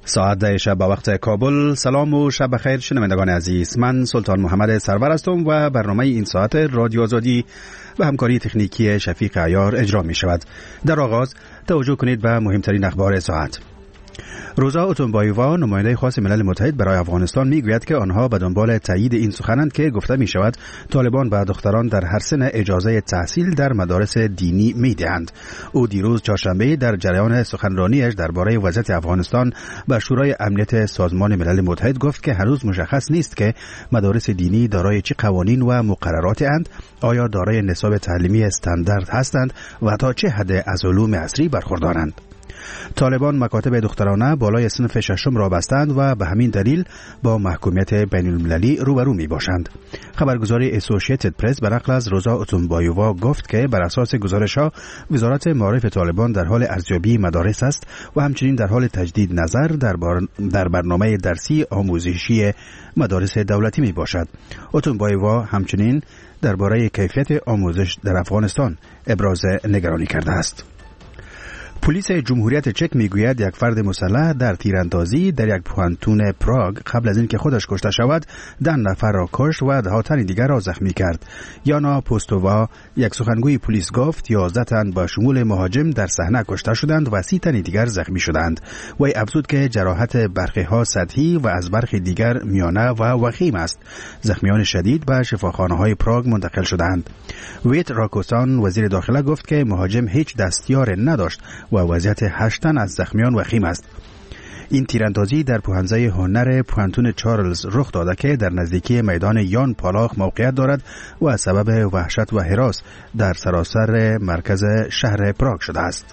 ساعت 10 شب به وقت کابل. سلام و شب بخیر شنوندگان عزیز. من سلطان محمد سرور هستم و برنامه این ساعت رادیو آزادی و همکاری تکنیکی شفیق عیار اجرا می شود. در آغاز توجه کنید به مهمترین اخبار ساعت. روزا اوتونبایووا، نماینده خاص ملل متحد برای افغانستان، میگوید که آنها به دنبال تایید این سخنند که گفته می شود طالبان به دختران در هر سن اجازه تحصیل در مدارس دینی میدهند. او دیروز چهارشنبه در جریان سخنرانیش درباره وضعیت افغانستان به شورای امنیت سازمان ملل متحد گفت که هنوز مشخص نیست که مدارس دینی دارای چه قوانین و مقرراتی اند، آیا دارای نصاب تعلیمی استاندارد هستند و تا چه حد از علوم عصری برخوردارند. طالبان مکاتب دخترانه بالای صنف ششم را بستند و به همین دلیل با محکومیت بین المللی روبرو می باشند. خبرگزاری اسوسییتد پرس بر نقل از روزا اوتونبایووا گفت که بر اساس گزارش‌ها وزارت معارف طالبان در حال ارزیابی مدارس است و همچنین در حال تجدید نظر در برنامه درسی آموزشی مدارس دولتی می باشد. اوتونبایووا همچنین درباره کیفیت آموزش در افغانستان ابراز نگرانی کرده است. پلیس جمهوریت چک میگوید یک فرد مسلح در تیراندازی در یک پوانتون پراگ قبل از اینکه خودش کشته شود 10 نفر را کشت و 10 تن دیگر را زخمی کرد. یانا پوستووا، یک سخنگوی پلیس، گفت 11 تن با شمول مهاجم در صحنه کشته شدند و 30 تن دیگر زخمی شدند. وی افزود که جراحت برخی ها سطحی و از برخی دیگر میانه و وخیم است. زخمیان شدید به شفاخانه‌های پراگ منتقل شدند. ویت راکوسان، وزیر داخله، گفت که مهاجم هیچ دستیار نداشت و وضعیت 8 تن از زخمیان وخیم است. این تیراندازی در پوهنځی هنر پوانتون چارلز رخ داده که در نزدیکی میدان یان پالاخ موقعیت دارد و سبب وحشت و هراس در سراسر مرکز شهر پراگ شده است.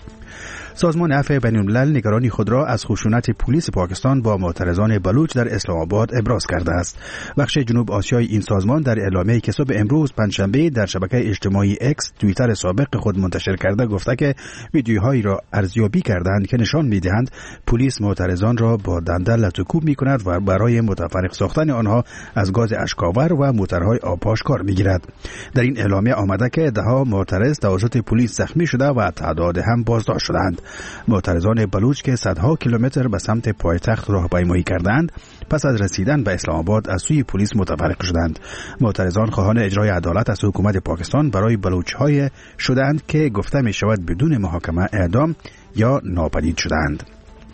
سازمان عفو بین الملل نگرانی خود را از خشونت پلیس پاکستان با معترضان بلوچ در اسلام آباد ابراز کرده است. بخش جنوب آسیای این سازمان در اعلامیه‌ای که صبح امروز پنجشنبه در شبکه اجتماعی اکس توییتر سابق خود منتشر کرده گفته که ویدیوهایی را ارزیابی کردند که نشان می‌دهند پلیس معترضان را با دنده لطوکوب می‌کند و برای متفرق ساختن آنها از گاز اشک‌آور و موترهای آبپاش کار می‌گیرد. در این اعلامیه آمده که ده‌ها معترض توسط پلیس زخمی شده و تعداد هم بازداشت شدند. معترضان بلوچ که صدها کیلومتر به سمت پایتخت راهپیمایی کردند پس از رسیدن به اسلام آباد از سوی پلیس متفرق شدند. معترضان خواهان اجرای عدالت از حکومت پاکستان برای بلوچ‌های شدند که گفته می شود بدون محاکمه اعدام یا ناپدید شدند.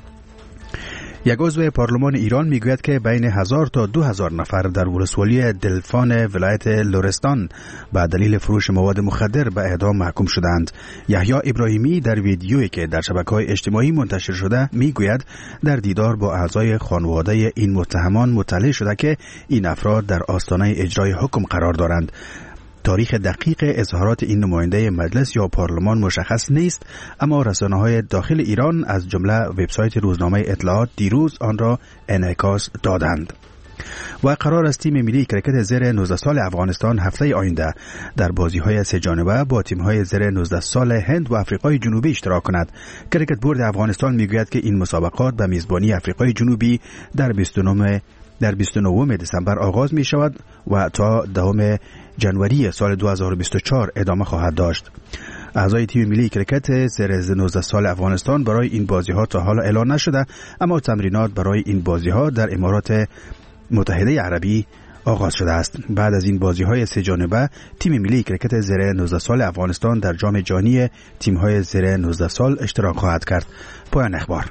یک عضو پارلمان ایران میگوید که بین 1000 تا 2000 نفر در ولسوالی دلفان ولایت لرستان به دلیل فروش مواد مخدر به اعدام محکوم شدند. یحیی ابراهیمی در ویدیویی که در شبکه‌های اجتماعی منتشر شده میگوید در دیدار با اعضای خانواده این متهمان مطلع شده که این افراد در آستانه اجرای حکم قرار دارند. تاریخ دقیق اظهارات این نماینده مجلس یا پارلمان مشخص نیست، اما رسانه‌های داخل ایران از جمله وبسایت روزنامه اطلاعات دیروز آن را انعکاس دادند. و قرار است تیم ملی کرکت زیر 19 سال افغانستان هفته آینده در بازی‌های سه جانبه با تیم‌های زیر 19 سال هند و آفریقای جنوبی اشتراک کند. کرکت بورد افغانستان میگوید که این مسابقات به میزبانی آفریقای جنوبی در 29 دسامبر آغاز می شود و تا 10 جنوری سال 2024 ادامه خواهد داشت. اعضای تیم ملی کرکت زیر 19 سال افغانستان برای این بازی‌ها تا حالا اعلان نشده، اما تمرینات برای این بازی‌ها در امارات متحده عربی آغاز شده است. بعد از این بازی‌های سه جانبه تیم ملی کرکت زیر 19 سال افغانستان در جام جهانی تیم‌های زیر 19 سال اشتراک خواهد کرد. پایان اخبار.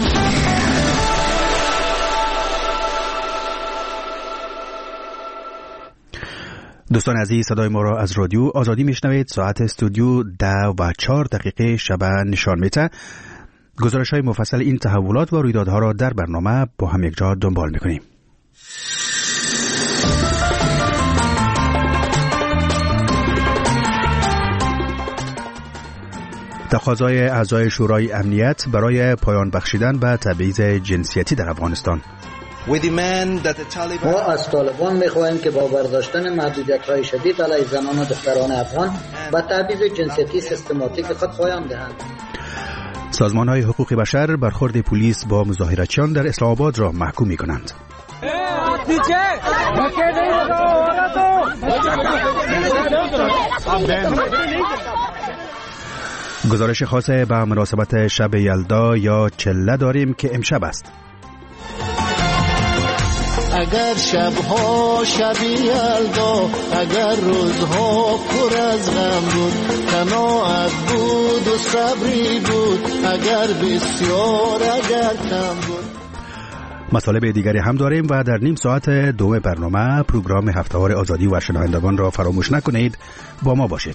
دوستان عزیز، صدای ما را از رادیو آزادی میشنوید. ساعت استودیو 10:04 شب نشان میده. گزارش‌های مفصل این تحولات و رویدادها را در برنامه با هم یک جا دنبال میکنیم. تقاضای اعضای شورای امنیت برای پایان بخشیدن به تبعیض جنسیتی در افغانستان. ما از طالبان می‌خواهیم که با برداشتن محدودیت‌های شدید علیه زنان و دختران افغان و تبعیض جنسیتی سیستماتیک خود پایان دهند. سازمان‌های حقوق بشر برخورد پلیس با مظاهراتچیان در اسلام آباد را محکوم می‌کنند. گزارش خاص به مناسبت شب یلدا یا چله داریم که امشب است. اگر شبها شب یلدا، اگر روزها پر از غم بود، قناعت بود و صبری بود، اگر بسیار اگر کم بود. مطالب دیگری هم داریم و در نیم ساعت دوم برنامه پروگرام هفته‌وار آزادی و شنوندگان را فراموش نکنید. با ما باشید.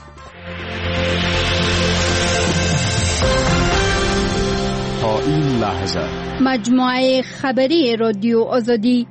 تا این لحظه مجموعه خبری رادیو آزادی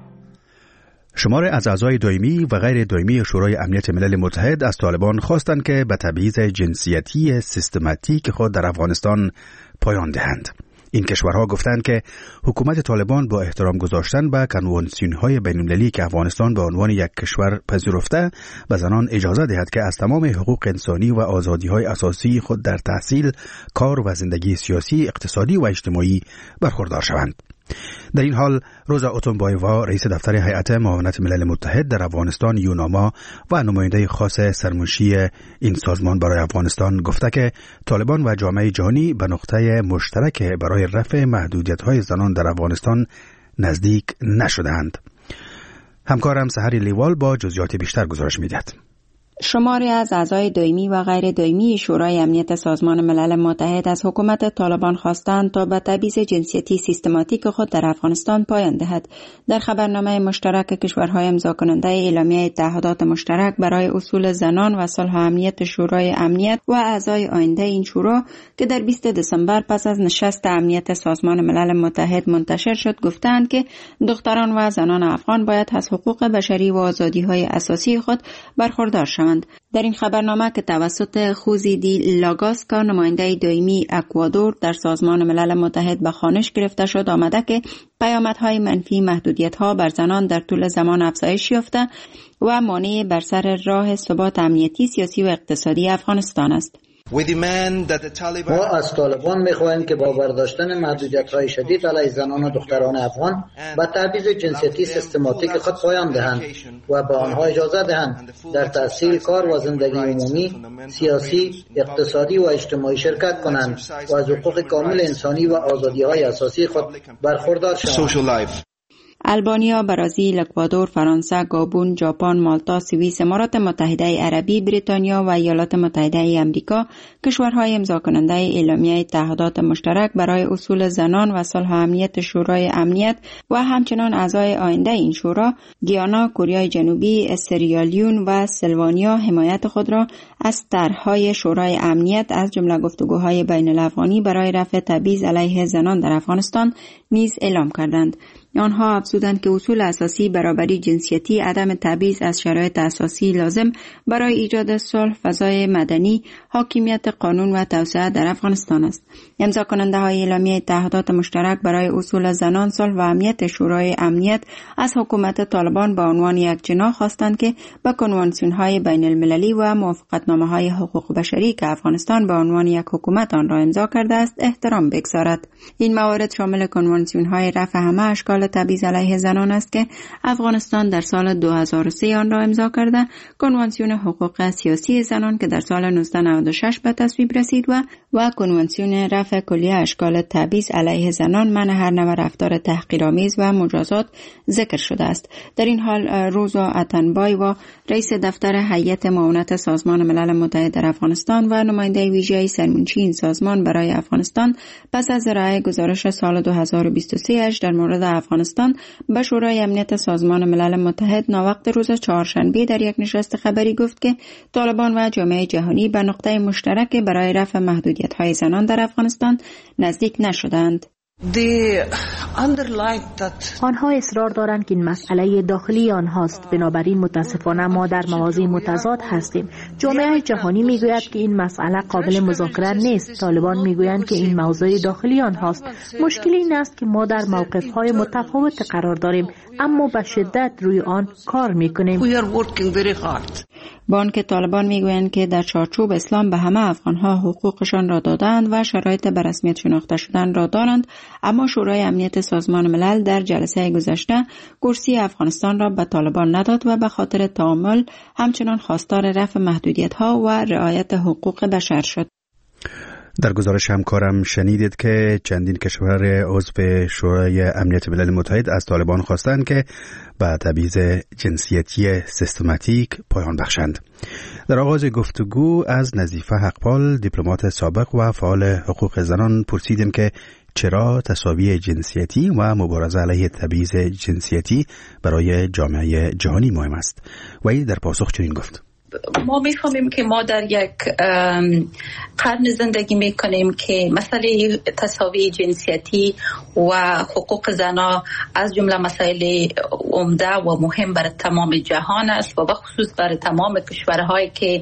شمار از اعضای دائمی و غیر دائمی شورای امنیت ملل متحد از طالبان خواستند که به تبعیض جنسیتی سیستماتیک خود در افغانستان پایان دهند. این کشورها گفتند که حکومت طالبان با احترام گذاشتن به کنوانسیون‌های بین‌المللی که افغانستان به عنوان یک کشور پذیرفته به زنان اجازه دهد که از تمام حقوق انسانی و آزادی‌های اساسی خود در تحصیل، کار و زندگی سیاسی، اقتصادی و اجتماعی برخوردار شوند. در این حال روزا اوتونبایوا رئیس دفتر هیئت معاونت ملل متحد در افغانستان یوناما و نماینده خاص سرمنشی این سازمان برای افغانستان گفته که طالبان و جامعه جهانی به نقطه مشترک برای رفع محدودیت‌های زنان در افغانستان نزدیک نشدند. همکارم سحری لیوال با جزئیات بیشتر گزارش می‌دهد. شماری از اعضای دائمی و غیر دائمی شورای امنیت سازمان ملل متحد از حکومت طالبان خواستند تا به تبعیض جنسیتی سیستماتیک خود در افغانستان پایان دهد. در خبرنامه مشترک کشورهای امضا کننده اعلامیه تعهدات مشترک برای اصول زنان و صلح و امنیت شورای امنیت و اعضای آینده این شورا که در 20 دسامبر پس از نشست امنیت سازمان ملل متحد منتشر شد، گفتند که دختران و زنان افغان باید از حقوق بشری و آزادی‌های اساسی خود برخوردار شوند. در این خبرنامه که توسط خوزی دی لاگاسکا نماینده دائمی اکوادور در سازمان ملل متحد به خوانش گرفته شد، آمده که پیامدهای منفی محدودیت‌ها بر زنان در طول زمان افزایش یافته و مانع بر سر راه ثبات امنیتی، سیاسی و اقتصادی افغانستان است. ما از طالبان می‌خواهیم که با برداشتن محدودیت‌های شدید علیه زنان و دختران افغان به تبعیض جنسیتی سیستماتیک خود پایان دهند و به آنها اجازه دهند در تحصیل، کار و زندگی عمومی، سیاسی، اقتصادی و اجتماعی شرکت کنند و از حقوق کامل انسانی و آزادی‌های اساسی خود برخوردار شوند. البانیا، برزیل، اکوادور، فرانسه، گابون، ژاپن، مالتا، سوئیس، امارات متحده عربی، بریتانیا و ایالات متحده آمریکا کشورهای امضا کننده اعلامیه تعهدات مشترک برای اصول زنان و صلح و امنیت شورای امنیت و همچنان اعضای آینده این شورا، گیانا، کره جنوبی، استریالیون و سلوانیا حمایت خود را از طرح‌های شورای امنیت از جمله گفتگوهای بین الافغانی برای رفع تبعیض علیه زنان در افغانستان نیز اعلام کردند. آنها افزودند که اصول اساسی برابری جنسیتی، عدم تبعیض از شرایط اساسی لازم برای ایجاد صلح، فضای مدنی، حاکمیت قانون و توسعه در افغانستان است. امضا کننده های اعلامیه تعهدات مشترک برای اصول زنان، صلح و امنیت شورای امنیت از حکومت طالبان به عنوان یک جناح خواستند که به کنوانسیون های بین المللی و موافقتنامه های حقوق بشری که افغانستان به عنوان یک حکومت آن را امضا کرده است احترام بگذارد. این موارد شامل کنوانسیون های رفع همه اشکال تبعیض علیه زنان است که افغانستان در سال 2003 آن را امضا کرده، کنوانسیون حقوق سیاسی زنان که در سال 1996 به تصویب رسید و کنوانسیون رفع کلیه اشکال تبعیض علیه زنان، منع هر نوع رفتار تحقیرآمیز و مجازات ذکر شده است. در این حال روزا اوتونبایوا رئیس دفتر هیئت معاونت سازمان ملل متحد در افغانستان و نماینده ویژه سرمنشی این سازمان برای افغانستان پس از ارائه گزارش سال 2023 در مورد افغانستان به شورای امنیت سازمان ملل متحد ناوقت روز چهارشنبه در یک نشست خبری گفت که طالبان و جامعه جهانی به نقطه مشترک برای رفع محدودیت‌های زنان در افغانستان نزدیک نشدند. آنها اصرار دارند که این مسئله داخلی آنهاست، بنابراین متاسفانه ما در موازی متضاد هستیم. جامعه جهانی میگوید که این مسئله قابل مذاکره نیست، طالبان میگویند که این موضوع داخلی آنهاست. مشکل این است که ما در موقف‌های متفاوت قرار داریم، اما به شدت روی آن کار میکنیم. با آنکه طالبان میگویند که در چارچوب اسلام به همه افغانها حقوقشان را دادند و شرایط به رسمیت شناخته شدن را دارند، اما شورای امنیت سازمان ملل در جلسه گذشته کرسی افغانستان را به طالبان نداد و به خاطر تعامل همچنان خواستار رفع محدودیت‌ها و رعایت حقوق بشر شد. در گزارش همکارم شنیدید که چندین کشور عضو شورای امنیت ملل متحد از طالبان خواستند که به تبعیض جنسیتی سیستماتیک پایان بخشند. در آغاز گفتگو از نظیفه حقپال، دیپلمات سابق و فعال حقوق زنان، پرسیدیم که چرا تساوی جنسیتی و مبارزه علیه تبعیض جنسیتی برای جامعه جهانی مهم است. و ای در پاسخ چنین گفت: ما میفهمیم که ما در یک قرن زندگی میکنیم که مسئله تساوی جنسیتی و حقوق زنان از جمله مسائل عمده و مهم برای تمام جهان است و بخصوص برای تمام کشورهایی که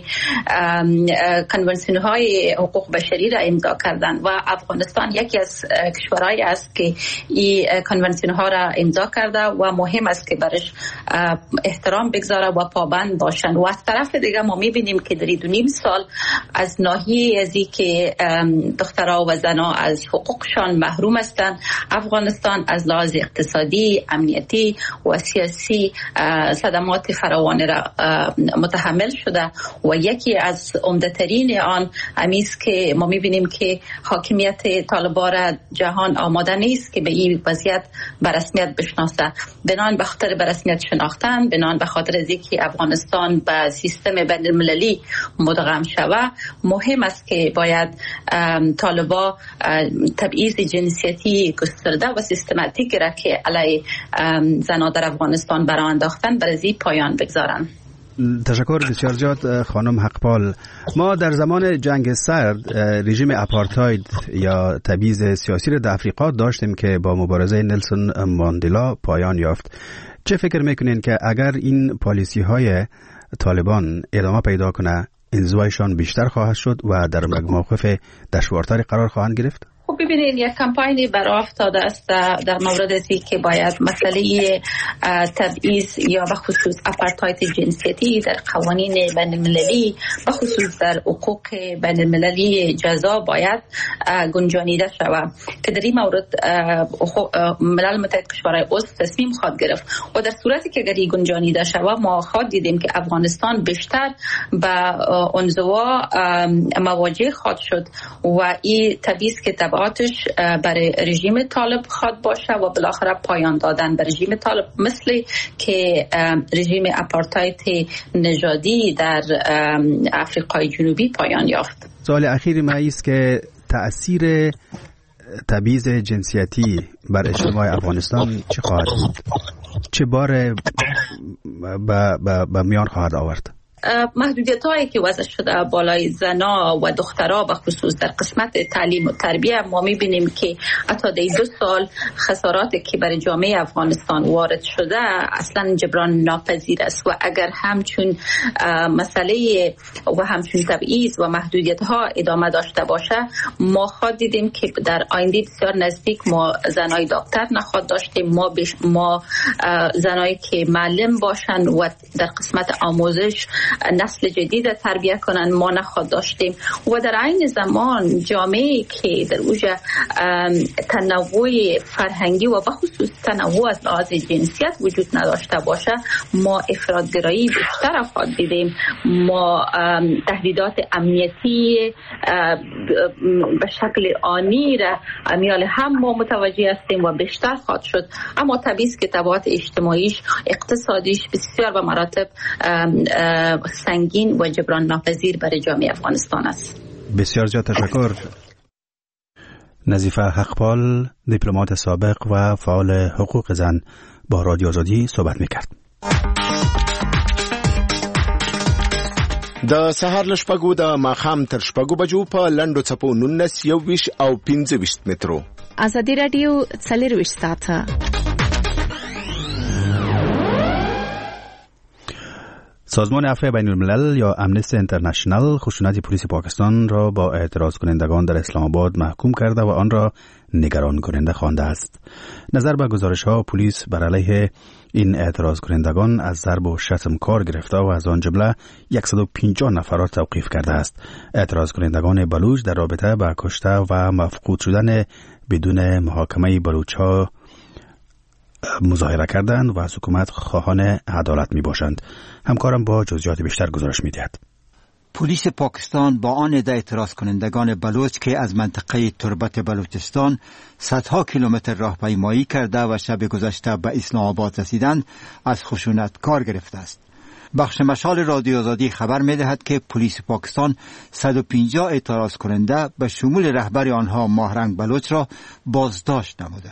کنونسیون های حقوق بشری را امضا کردند و افغانستان یکی از کشورهایی است که این کنونسیون ها را امضا کرده و مهم است که برش احترام بگذاره و پابند باشند. و از طرف دیگه ما میبینیم که در 2.5 سال از ناحیه ازی که دخترها و زنها از حقوقشان محروم هستند، افغانستان از لحاظ اقتصادی، امنیتی و سیاسی صدمات فراوان را متحمل شده و یکی از عمده‌ترین آن همیست که ما میبینیم که حاکمیت طالبان را جهان آماده نیست که به این وضعیت به رسمیت بشناسه. بنان به خاطر به رسمیت شناختن، بنان به خاطر از اینکه افغانستان به سیستم بین المللی مدغم شود، مهم است که باید طالبان تبعیض جنسیتی گسترده و سیستماتیک را که علیه زنان در افغانستان برآ انداختن برای پایان بگذارند. تشکر بسیار زیاد خانم حقپال. ما در زمان جنگ سرد رژیم اپارتاید یا تبعیض سیاسی را در افریقا داشتیم که با مبارزه نلسون ماندلا پایان یافت. چه فکر میکنین که اگر این پالیسی های طالبان ادامه پیدا کنه، انزوایشان بیشتر خواهد شد و در موقف دشوارتری قرار خواهند گرفت؟ خب ببینید، یک کمپاینی برای افتاده است در مورد ازی که باید مسئله تبعیض یا بخصوص اپارتاید جنسیتی در قوانین بین المللی بخصوص در حقوق بین المللی جزا باید گنجانیده شود که در این مورد ملل متحد کشورهای عضو تصمیم خواهد گرفت و در صورتی که اگر گنجانیده شود ما خواهد دیدیم که افغانستان بیشتر به انزوا مواجه خواهد شد و این تبعیض که تبعاتش برای رژیم طالب خواهد باشه و بالاخره پایان دادن به رژیم طالب، مثل که رژیم اپارتاید نژادی در آفریقای جنوبی پایان یافت. سوال اخیر ما است که تأثیر تبعیض جنسیتی بر اجتماع افغانستان چه خواهد بود؟ چه بار به میان خواهد آورد؟ محدودیت هایی که وضع شده بالای زنا و دخترها به خصوص در قسمت تعلیم و تربیه، ما میبینیم که حتی در 2 سال خساراتی که برای جامعه افغانستان وارد شده اصلا جبران ناپذیر است و اگر همچون مسئله و همچون تبعیض و محدودیت ها ادامه داشته باشه، ما خواهد دیدیم که در آینده بسیار نزدیک ما زنای دکتر نخواهد داشتیم، ما زنایی که معلم باشن و در قسمت آموزش نسل جدید تربیت کنن ما نخواهد داشتیم و در عین زمان جامعه که در اوجه تنوع فرهنگی و بخصوص تنوع از لحاظ جنسیت وجود نداشته باشه، ما افراط‌گرایی بیشتر خواهد دیدیم، ما تهدیدات امنیتی به شکل آنی را میال هم ما متوجه هستیم و بیشتر خواهد شد. اما تبعیض که تبعات اجتماعیش، اقتصادیش بسیار به مراتب سنگین و جبران ناپذیر برای جامعه افغانستان است. بسیار زیاد تشکر. نظیفه حقپال، دیپلمات سابق و فعال حقوق زن، با رادیو آزادی صحبت میکرد. د سهار له شپږو د ماښام تر 6 بجو په لنډو څپو 19 21 او 25 مترو. ازادي رادیو 24 ساعته. سازمان عفو بین الملل یا امنستی اینترنشنال خشونت پلیس پاکستان را با اعتراض کنندگان در اسلام آباد محکوم کرده و آن را نگران کننده خوانده است. نظر به گزارش ها، پلیس بر علیه این اعتراض کنندگان از ضرب و شتم کار گرفته و از آن جمله 150 نفر را توقیف کرده است. اعتراض کنندگان بلوچ در رابطه با کشته و مفقود شدن بدون محاکمه بلوچ ها مظاهره کردند و از حکومت خواهان عدالت می باشند. همکارم با جزئیات بیشتر گزارش می دهد. پلیس پاکستان با آن عده اعتراض کنندگان بلوچ که از منطقه تربت بلوچستان صدها کیلومتر راهپیمایی کرده و شب گذشته به اسلام آباد رسیدند از خشونت کار گرفته است. بخش مشال رادیو آزادی خبر می‌دهد که پلیس پاکستان 150 اعتراض کننده به شمول رهبر آنها ماهرنگ بلوچ را بازداشت نموده.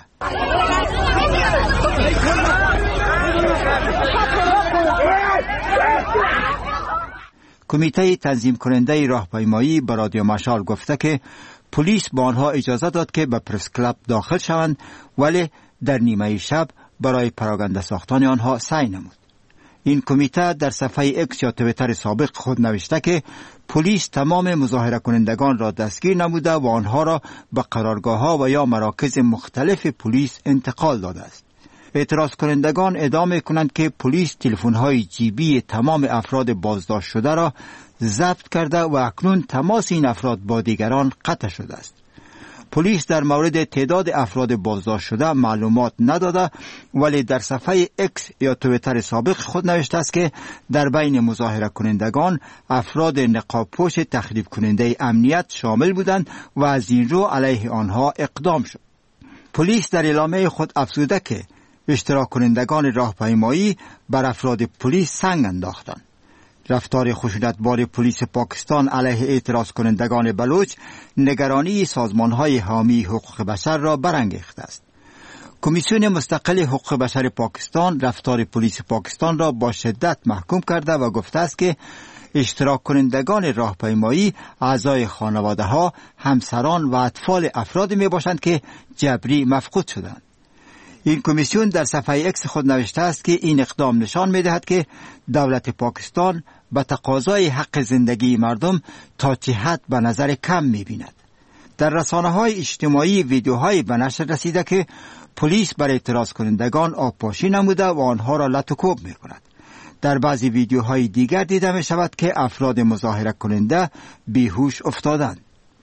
کمیته تنظیم کننده راهپیمایی به رادیو مشال گفته که پلیس با آنها اجازه داد که به پرس کلاب داخل شوند، ولی در نیمه شب برای پراگنده ساختن آنها سعی نمود. این کمیته در صفحه اکس یا توییتر سابق خود نوشته که پلیس تمام مظاهره کنندگان را دستگیر نموده و آنها را به قرارگاه‌ها و یا مراکز مختلف پلیس انتقال داده است. اعتراض کنندگان ادعا کنند که پلیس تلفن‌های جیبی تمام افراد بازداشت شده را ضبط کرده و اکنون تماس این افراد با دیگران قطع شده است. پلیس در مورد تعداد افراد بازداشت شده معلومات نداده، ولی در صفحه اکس یا توییتر سابق خود نوشته است که در بین مظاهره کنندگان افراد نقاب پوش تخریب کننده امنیت شامل بودند و از این رو علیه آنها اقدام شد. پلیس در اعلامیه خود افزوده که اشتراک کنندگان راهپیمایی بر افراد پلیس سنگ انداختند. رفتار خشونتبار پلیس پاکستان علیه اعتراض کنندگان بلوچ نگرانی سازمان‌های حامی حقوق بشر را برانگیخته است. کمیسیون مستقل حقوق بشر پاکستان رفتار پلیس پاکستان را با شدت محکوم کرده و گفته است که اشتراک کنندگان راهپیمایی اعضای خانواده‌ها، همسران و اطفال افرادی میباشند که جبری مفقود شدند. این کمیسیون در صفحه اکس خود نوشته است که این اقدام نشان می‌دهد که دولت پاکستان به تقاضای حق زندگی مردم تا چه حد به نظر کم می‌بیند. در رسانه‌های اجتماعی ویدیوهایی به نشر رسیده که پلیس بر اعتراض کنندگان آبپاشی نموده و آنها را لط و کوب می‌کند. در بعضی ویدیوهای دیگر دیده می‌شود که افراد مظاهره کننده بیهوش افتادند.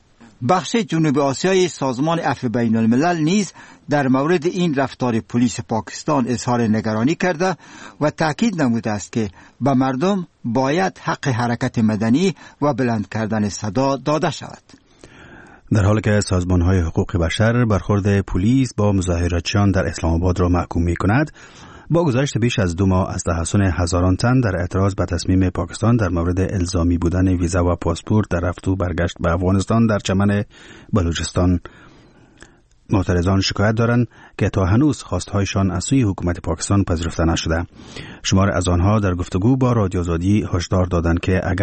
بخش جنوب آسیای سازمان عفو بین الملل نیز در مورد این رفتار پلیس پاکستان اظهار نگرانی کرده و تاکید نموده است که به مردم باید حق حرکت مدنی و بلند کردن صدا داده شود. در حالی که سازمان‌های حقوق بشر برخورد پلیس با مظاهراتچیان در اسلام آباد را محکوم می‌کند، با گذشت بیش از 2 ماه از تحسن هزاران تن در اعتراض به تصمیم پاکستان در مورد الزامی بودن ویزا و پاسپورت در رفت و برگشت به افغانستان در چمن بلوچستان، معترضان شکایت دارند که تا هنوز خواستهایشان از سوی حکومت پاکستان پذیرفته نشده. شمار از آنها در گفتگو با رادیو آزادی هشدار دادند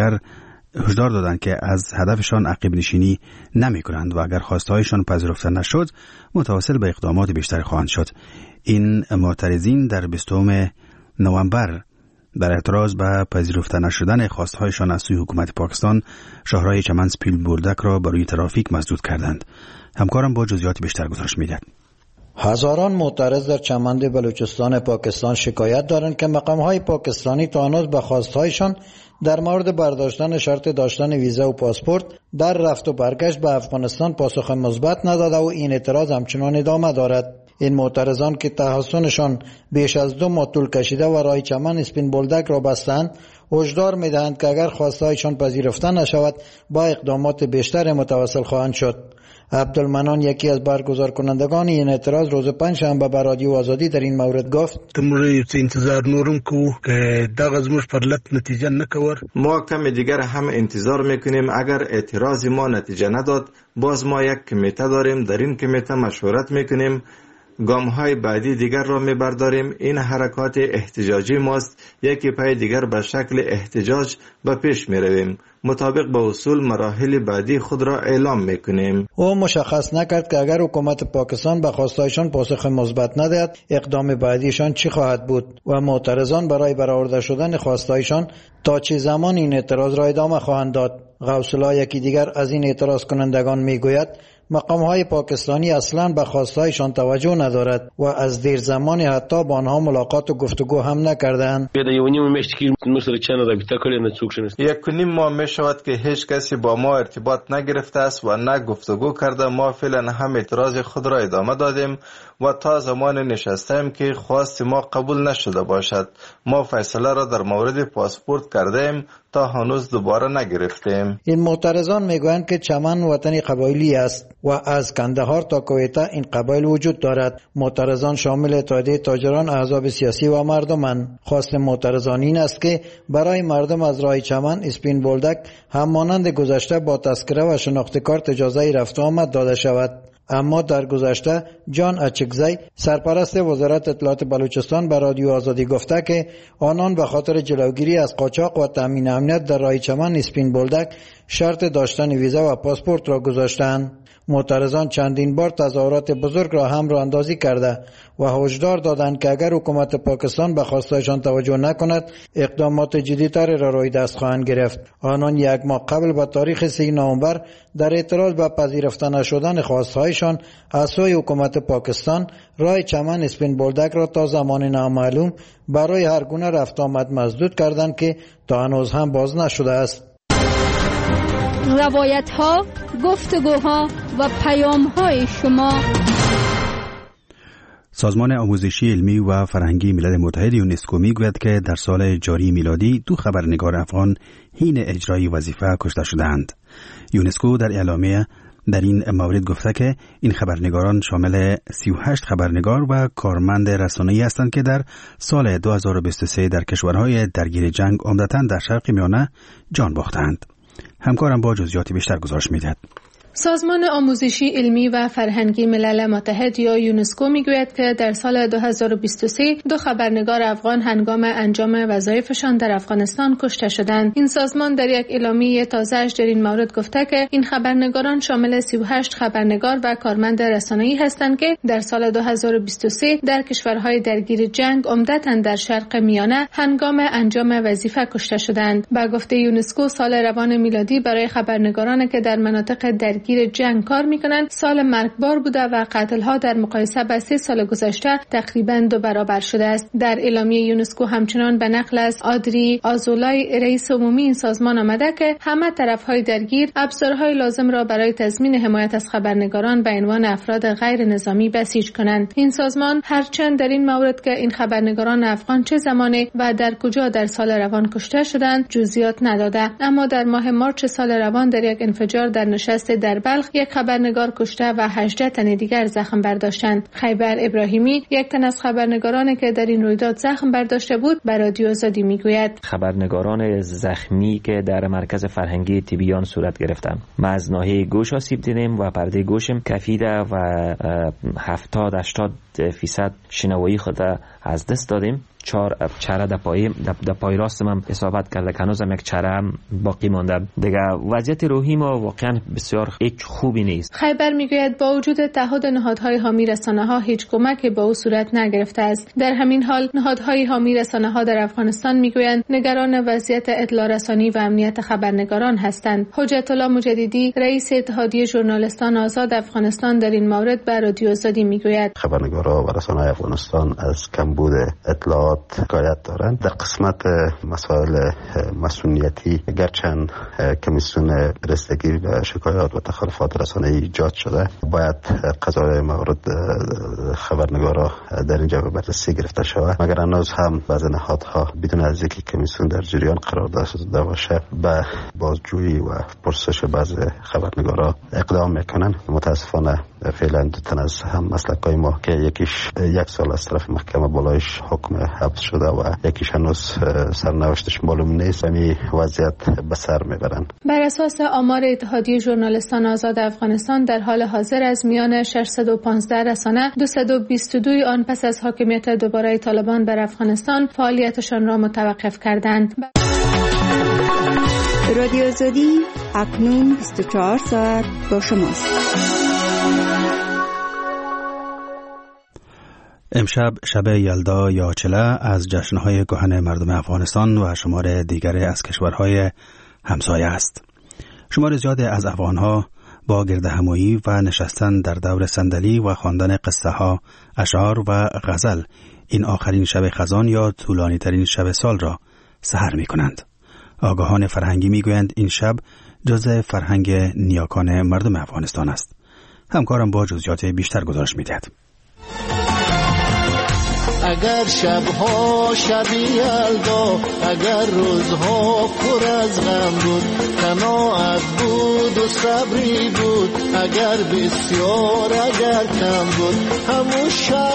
که از هدفشان عقب نشینی نمی کنند و اگر خواستهایشان پذیرفته نشد متواصل به اقدامات بیشتر خواهند شد. این معترضین در 20 نوامبر در اعتراض به پذیرفته نشدن خواستهایشان از سوی حکومت پاکستان شاهراه چمن سپیل بولدک را بر روی ترافیک مسدود کردند. همکارم با جزئیات بیشتر گزارش می‌دهد. هزاران معترض در چمن بلوچستان پاکستان شکایت دارند که مقام‌های پاکستانی تا هنوز به خواستهایشان در مورد برداشتن شرط داشتن ویزا و پاسپورت در رفت و برگشت به افغانستان پاسخ مثبت نداده و این اعتراض همچنان ادامه دارد. این معترضان که تحصنشان بیش از 2 ماه طول کشیده و راه چمن اسپین بولدک را بستند، هشدار می‌دهند که اگر خواستهایشان پذیرفته نشود با اقدامات بیشتر متواصل خواهند شد. عبدالمنان یکی از برگزار کنندگان این اعتراض روز پنجشنبه به رادیو آزادی در این مورد گفت: انتظار نورم کو که دغه زموږ پر لط نتیجه نکور. ما کم دیگر هم انتظار میکنیم اگر اعتراض ما نتیجه نداد باز ما یک کمیته داریم، در این کمیته مشورت میکنیم، گام‌های بعدی دیگر را می‌برداریم. این حرکات احتجاجی ماست، یکی پای دیگر به شکل احتجاج به پیش می‌رویم. مطابق با اصول مراحل بعدی خود را اعلام می‌کنیم. او مشخص نکرد که اگر حکومت پاکستان به خواستهایشان پاسخ مثبت ندهد اقدام بعدیشان چی خواهد بود و معترضان برای برآورده شدن خواستهایشان تا چه زمان این اعتراض را ادامه خواهند داد. غوث الله یکی دیگر از این اعتراض کنندگان میگوید مقام‌های پاکستانی اصلاً به خواستهایشان توجه ندارد و از دیر زمان حتی با آنها ملاقات و گفتگو هم نکردند. 1.5 ماه می شود که هیچ کسی با ما ارتباط نگرفته است و نه گفتگو کرده. ما فعلا هم اعتراض خود را ادامه دادیم و تا زمان نشستیم که خواست ما قبول نشده باشد. ما فیصله را در مورد پاسپورت کردیم تا هنوز دوباره نگرفتیم. این معترضان میگویند که چمن وطن قبایلی است و از کندهار تا کویته این قبایل وجود دارد. معترضان شامل اتحادیه تاجران، احزاب سیاسی و مردمند. خواست معترضان این است که برای مردم از راه چمن اسپین بولدک همانند گذشته با تذکره و شناخت کارت اجازه رفت و آمد داده شود. اما در گذشته جان اچکزی سرپرست وزارت اطلاعات بلوچستان به رادیو آزادی گفته که آنان به خاطر جلوگیری از قاچاق و تامین امنیت در راه چمن اسپین بولدک شرط داشتن ویزا و پاسپورت را گذاشتند. معترضان چندین بار تظاهرات بزرگ را هم راه اندازی کرده و هشدار دادند که اگر حکومت پاکستان به خواستهایشان توجه نکند اقدامات جدی‌تر را روی دست خواهند گرفت. آنان 1 ماه قبل به تاریخ 3 نوامبر در اعتراض به پذیرفته نشدن خواستهایشان از سوی حکومت پاکستان راه چمن اسپین بولدک را تا زمان نامعلوم برای هر گونه رفت آمد مسدود کردند که تا هنوز هم باز نشده است. روایت ها، گفتگوها و پیام های شما. سازمان آموزشی علمی و فرهنگی ملل متحد یونسکو میگوید که در سال جاری میلادی 2 خبرنگار افغان حین اجرای وظیفه کشته شدند. یونسکو در اعلامیه در این مورد گفته که این خبرنگاران شامل 38 خبرنگار و کارمند رسانه‌ای هستند که در سال 2023 در کشورهای درگیر جنگ عمدتاً در شرق میانه جان باختند. همکارم با جزئیات بیشتر گزارش می‌دهد. سازمان آموزشی علمی و فرهنگی ملل متحد یا یونسکو میگوید که در سال 2023 2 خبرنگار افغان هنگام انجام وظایفشان در افغانستان کشته شدند. این سازمان در یک اعلامیه تازه‌اش در این مورد گفته که این خبرنگاران شامل 38 خبرنگار و کارمند رسانه‌ای هستند که در سال 2023 در کشورهای درگیر جنگ عمدتاً در شرق میانه هنگام انجام وظیفه کشته شدند. با گفته یونسکو سال روان میلادی برای خبرنگارانی که در مناطق درگیر جنگ کار میکنند سال مرگبار بوده و قتل‌ها در مقایسه با 3 سال گذشته تقریباً 2 برابر شده است. در اعلامیه یونسکو همچنان به نقل از آدری آزولای رئیس عمومی این سازمان آمده که همه طرف‌های درگیر ابزارهای لازم را برای تضمین حمایت از خبرنگاران به عنوان افراد غیر نظامی بسیج کنند. این سازمان هرچند در این مورد که این خبرنگاران افغان چه زمانی و در کجا در سال روان کشته شدند جزئیات نداده، اما در ماه مارچ سال روان در یک انفجار در نشست در بلخ یک خبرنگار کشته و 18 تن دیگر زخم برداشتند. خیبر ابراهیمی یک تن از خبرنگارانی که در این رویداد زخم برداشته بود به رادیو آزادی میگوید خبرنگاران زخمی که در مرکز فرهنگی تبیان صورت گرفتند. ما از ناحیه گوش آسیب دیدیم و پرده گوشم کفیده و 70-80% شنوایی خود از دست دادیم. 4 چره در پای راستم هم اصابت کرده که هنوزم یک چره هم باقی مانده. دیگه وضعیت روحی ما واقعا بسیار هیچ خوبی نیست. خیبر میگوید با وجود تعهد نهادهای حامی رسانه‌ها هیچ کمکی به او صورت نگرفته است. در همین حال نهادهای حامی رسانه‌ها در افغانستان میگویند نگران وضعیت اطلاع رسانی و امنیت خبرنگاران هستند. حجت الله مجددی رئیس اتحادیه ژورنالیستان آزاد افغانستان در این مورد به رادیو آزادی میگوید خبرنگاران و رسانه‌های افغانستان از کمبود اطلاعات شکایت دارند. در قسمت مسائل مسئولیتی گرچند کمیسیون رسیدگی به شکایات و تخلفات رسانه‌ای ایجاد شده، باید قضای مورد خبرنگارا در اینجا به بررسی گرفته شود، مگر هنوز هم بعض نهادها بدون از اینکه کمیسیون در جریان قرار داشته باشه به بازجویی و پرسش بعض خبرنگارا اقدام میکنن. متاسفانه فعلا 2 تن از هم مسلکای ما که یکیش 1 سال از طرف محکمه بالایش حکم حبس شده و یکیش هنوز سرنوشتش معلوم نیست. همین وضعیت به سر میبرن. بر اساس آمار اتحادیه ژورنالیستان آزاد افغانستان در حال حاضر از میان 615 رسانه 222 آن پس از حاکمیت دوباره طالبان بر افغانستان فعالیتشان را متوقف کردند. رادیو آزادی اکنون 24 ساعت با شماست. امشب شب یلدا یا چله از جشن‌های کهن مردم افغانستان و شمار دیگر از کشورهای همسایه است. شمار زیاد از افغان‌ها با گردهمایی و نشستن در دور صندلی و خواندن قصه ها، اشعار و غزل این آخرین شب خزان یا طولانی ترین شب سال را سحر می کنند. آگاهان فرهنگی می گویند این شب جزء فرهنگ نیاکان مردم افغانستان است. همکارم با جزئیات بیشتر گزارش می دهد. اگر شبها شبی یلدا، اگر روزها پر از غم بود، قناعت بود و صبری بود، اگر بسیار اگر کم بود، همون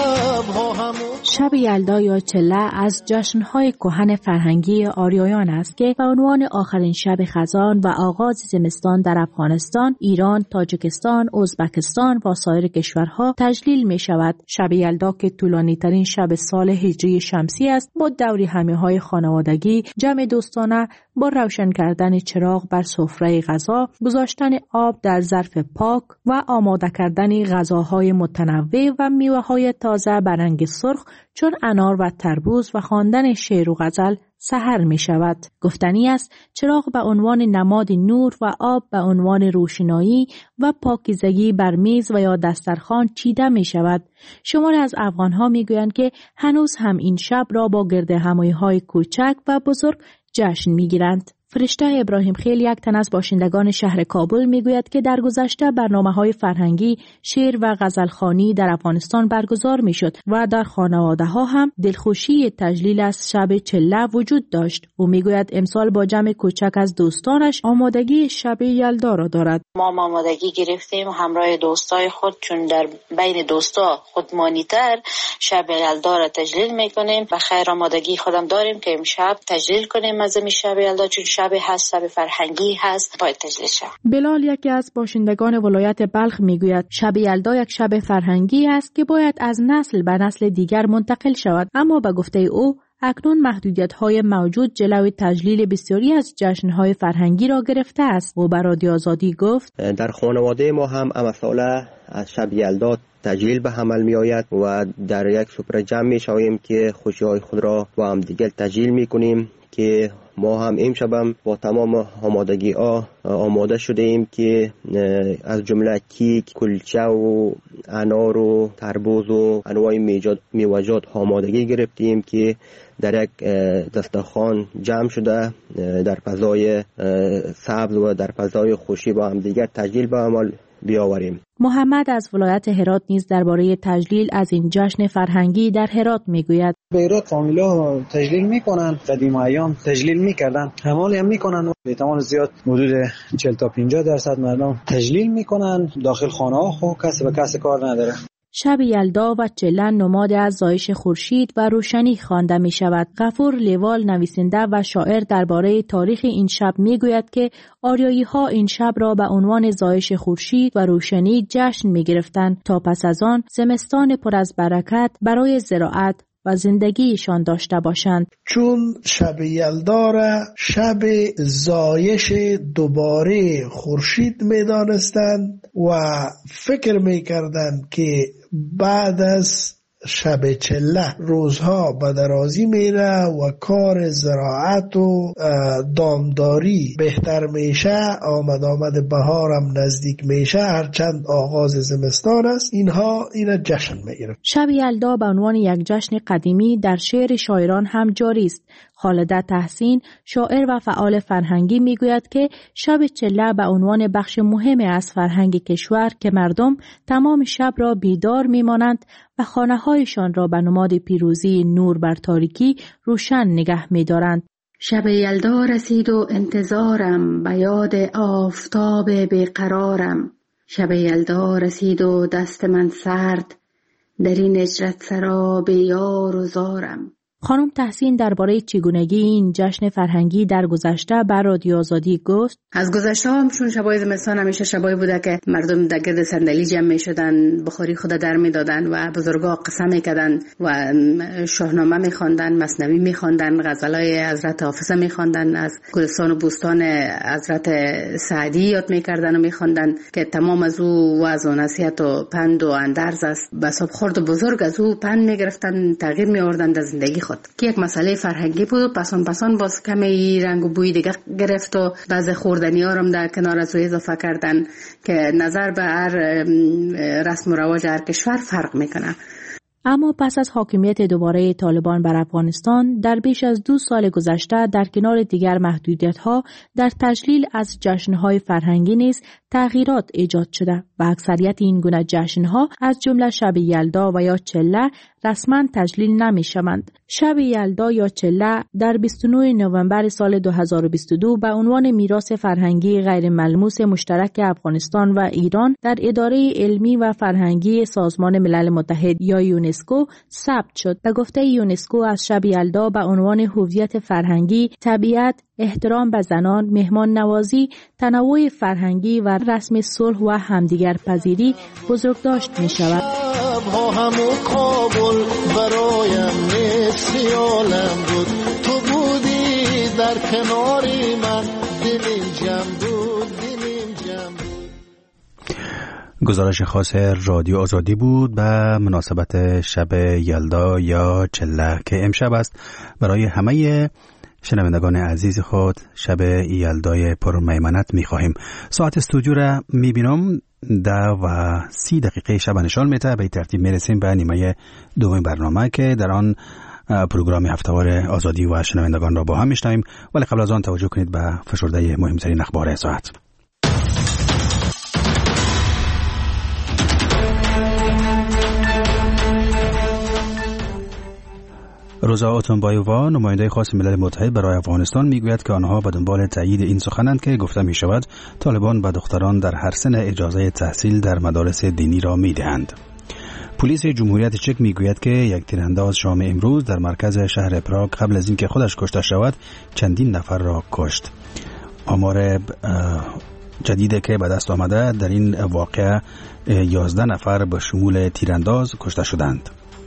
شبها شب یلدا یا چله از جشن‌های کهن فرهنگی آریایان است که به عنوان آخرین شب خزان و آغاز زمستان در افغانستان، ایران، تاجیکستان، ازبکستان و سایر کشورها تجلیل می شود. شب یلدا که طولانی ترین شب سال هجری شمسی است، با دوری همیه‌های خانوادگی، جمع دوستانه، با روشن کردن چراغ بر سفره غذا، گذاشتن آب در ظرف پاک و آماده کردن غذاهای متنوع و میوه‌های تازه به رنگ سرخ چون انار و تربوز و خواندن شعر و غزل سحر می شود. گفتنی است چراغ به عنوان نماد نور و آب به عنوان روشنایی و پاکیزگی بر میز و یا دسترخوان چیده می شود. شماری از افغانها می گویند که هنوز هم این شب را با گردهمایی‌های کوچک و بزرگ جشن می گیرند. فرشته ابراهیم خیل یک تن از باشندگان شهر کابل میگوید که در گذشته برنامه‌های فرهنگی، شعر و غزلخوانی در افغانستان برگزار میشد و در خانواده‌ها هم دلخوشی تجلیل از شب چله وجود داشت. او میگوید امسال با جمع کوچک از دوستانش آمادگی شب یلدا را دارد. ما آمادگی گرفتیم همراه دوستای خود، چون در بین دوستا خودمانی‌تر شب یلدا را تجلیل میکنیم و خیر آمادگی خودم داریم که امشب تجلیل کنیم از این شب یلدا، چون شب هست، شب فرهنگی هست، باید تجلیل شود. بلال یکی از باشندگان ولایت بلخ میگوید شب یلدا یک شب فرهنگی است که باید از نسل به نسل دیگر منتقل شود، اما به گفته او اکنون محدودیت‌های موجود جلوی تجلیل بسیاری از جشن‌های فرهنگی را گرفته است. او به رادیو آزادی گفت در خانواده ما هم مسئله از شب یلدا تجلیل به عمل می آید و در یک سفره جمع می شویم که خوشی‌های خود را با هم دیگر تجلیل می کنیم که ما هم امشب با تمام آمادگی آماده شده ایم که از جمله کیک، کلچه و انار و تربوز و انواع میوه‌جات آمادگی گرفتیم که در یک دسترخوان جمع شده در فضای سبز و در فضای خوشی با هم دیگر تجلیل به عمل بیاوریم. محمد از ولایت هرات نیز درباره تجلیل از این جشن فرهنگی در هرات میگوید به هرات فامیلا تجلیل میکنن، قدیم ایام تجلیل میکردن، همال هم میکنن و به احتمال زیاد حدود 40 تا 50% مردم تجلیل میکنن. داخل خانه ها خو کسی به کسی کار نداره. شب یلدا و چله نماد از زایش خورشید و روشنی خوانده می شود. غفور لیوال نویسنده و شاعر درباره تاریخ این شب می گوید که آریایی ها این شب را به عنوان زایش خورشید و روشنی جشن می گرفتند تا پس از آن زمستان پر از برکت برای زراعت و زندگیشان داشته باشند. چون شب یلدا را شب زایش دوباره خورشید می دانستند و فکر می کردند که بعد از شب چله روزها به درازی میره و کار زراعت و دامداری بهتر میشه، آمد بهارم نزدیک میشه، هرچند آغاز زمستان است، اینا جشن میگیرن. شب یلدا به عنوان یک جشن قدیمی در شعر شاعران هم جاری است. خالده تحسین، شاعر و فعال فرهنگی میگوید که شب چله به عنوان بخش مهمی از فرهنگ کشور که مردم تمام شب را بیدار میمانند و خانه‌هایشان را به نماد پیروزی نور بر تاریکی روشن نگه می‌دارند. شب یلدا رسید و انتظارم، به یاد آفتاب بیقرارم. شب یلدا رسید و دست من سرد، در این هجرت سرا به یار و زارم. خانم تحسین درباره چگونگی این جشن فرهنگی در گذشته بر رادیو آزادی گفت از گذشته هم چون شبای زمستان همیشه شبای بوده که مردم در گرد صندلی جمع می شدن، بخاری خود در می دادن و بزرگا قصه می کردن و شاهنامه می خواندن، مثنوی می خواندن، غزلای حضرت حافظ می خواندن، از گلستان و بوستان حضرت سعدی یاد می کردن و می خواندن که تمام از او وعظ و نصیحت و پند و اندرز است. به صاحب خرد و بزرگ از او پند می گرفتن، تغییر می آوردن در زندگی خود. خود که یک مسئله فرهنگی بود. پسان باز کمی رنگ و بوی دیگه گرفت و بعض خوردنی ها رو در کنار از روی اضافه کردن که نظر به هر رسم و رواج هر کشور فرق میکنه. اما پس از حاکمیت دوباره طالبان بر افغانستان در بیش از 2 سال گذشته در کنار دیگر محدودیت‌ها در تجلیل از جشن‌های فرهنگی نیز تغییرات ایجاد شده و اکثریت این گونه جشن‌ها از جمله شب یلدا و یا چله رسما تجلیل نمی‌شوند. شب یلدا یا چله در 29 نوامبر سال 2022 به عنوان میراث فرهنگی غیر ملموس مشترک افغانستان و ایران در اداره علمی و فرهنگی سازمان ملل متحد یا یونسکو ثبت شد. به گفته یونسکو از شب یلدا به عنوان هویت فرهنگی، طبیعت، احترام به زنان، مهمان نوازی، تنوع فرهنگی و رسم صلح و همدیگر پذیری بزرگداشت می شود. همو کابل برایم نصف عالم بود، تو بودی در کناری من، دلیم جمع بود، دلیم جمع بود. گزارش خاص رادیو آزادی بود به مناسبت شب یلدا یا چله که امشب است. برای همه شنوندگان عزیز خود شب یلدای پرمیمنت می‌خواهیم. ساعت استودیو را می‌بینم 10:30 شب نشان میده. به ترتیب میرسیم به نیمه دوم برنامه که در آن پروگرام هفته‌وار آزادی و شنوندگان را با هم می‌شنویم، ولی قبل از آن توجه کنید به فشرده مهمترین اخبار ساعت. روزا اتنبایووا نماینده خاص ملل متحد برای افغانستان میگوید که آنها به دنبال تایید این سخنند که گفته می شود طالبان به دختران در هر سن اجازه تحصیل در مدارس دینی را میدهند. پلیس جمهوریت چک میگوید که یک تیرانداز شام امروز در مرکز شهر پراگ قبل از اینکه خودش کشته شود چندین نفر را کشت. آمار جدیدی که به دست آمده در این واقعه 11 نفر به شمول تیرانداز کشته شدند.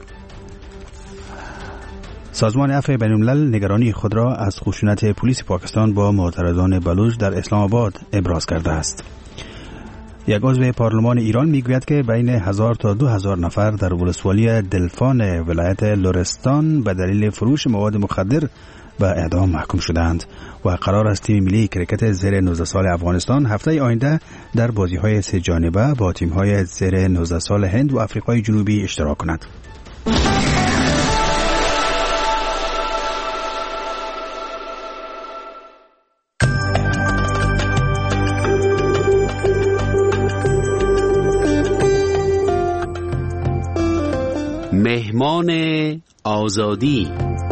سازمان عفو بین‌الملل نگرانی خود را از خشونت پلیس پاکستان با معترضان بلوچ در اسلام آباد ابراز کرده است. یک عضو پارلمان ایران میگوید که بین 1000 تا 2000 نفر در ولسوالی دلفان ولایت لرستان به دلیل فروش مواد مخدر به اعدام محکوم شدند و قرار است تیم ملی کرکت زیر 19 سال افغانستان هفته آینده در بازی‌های سه جانبه با تیم‌های زیر 19 سال هند و آفریقای جنوبی اشتراک کند. مهمان آزادی.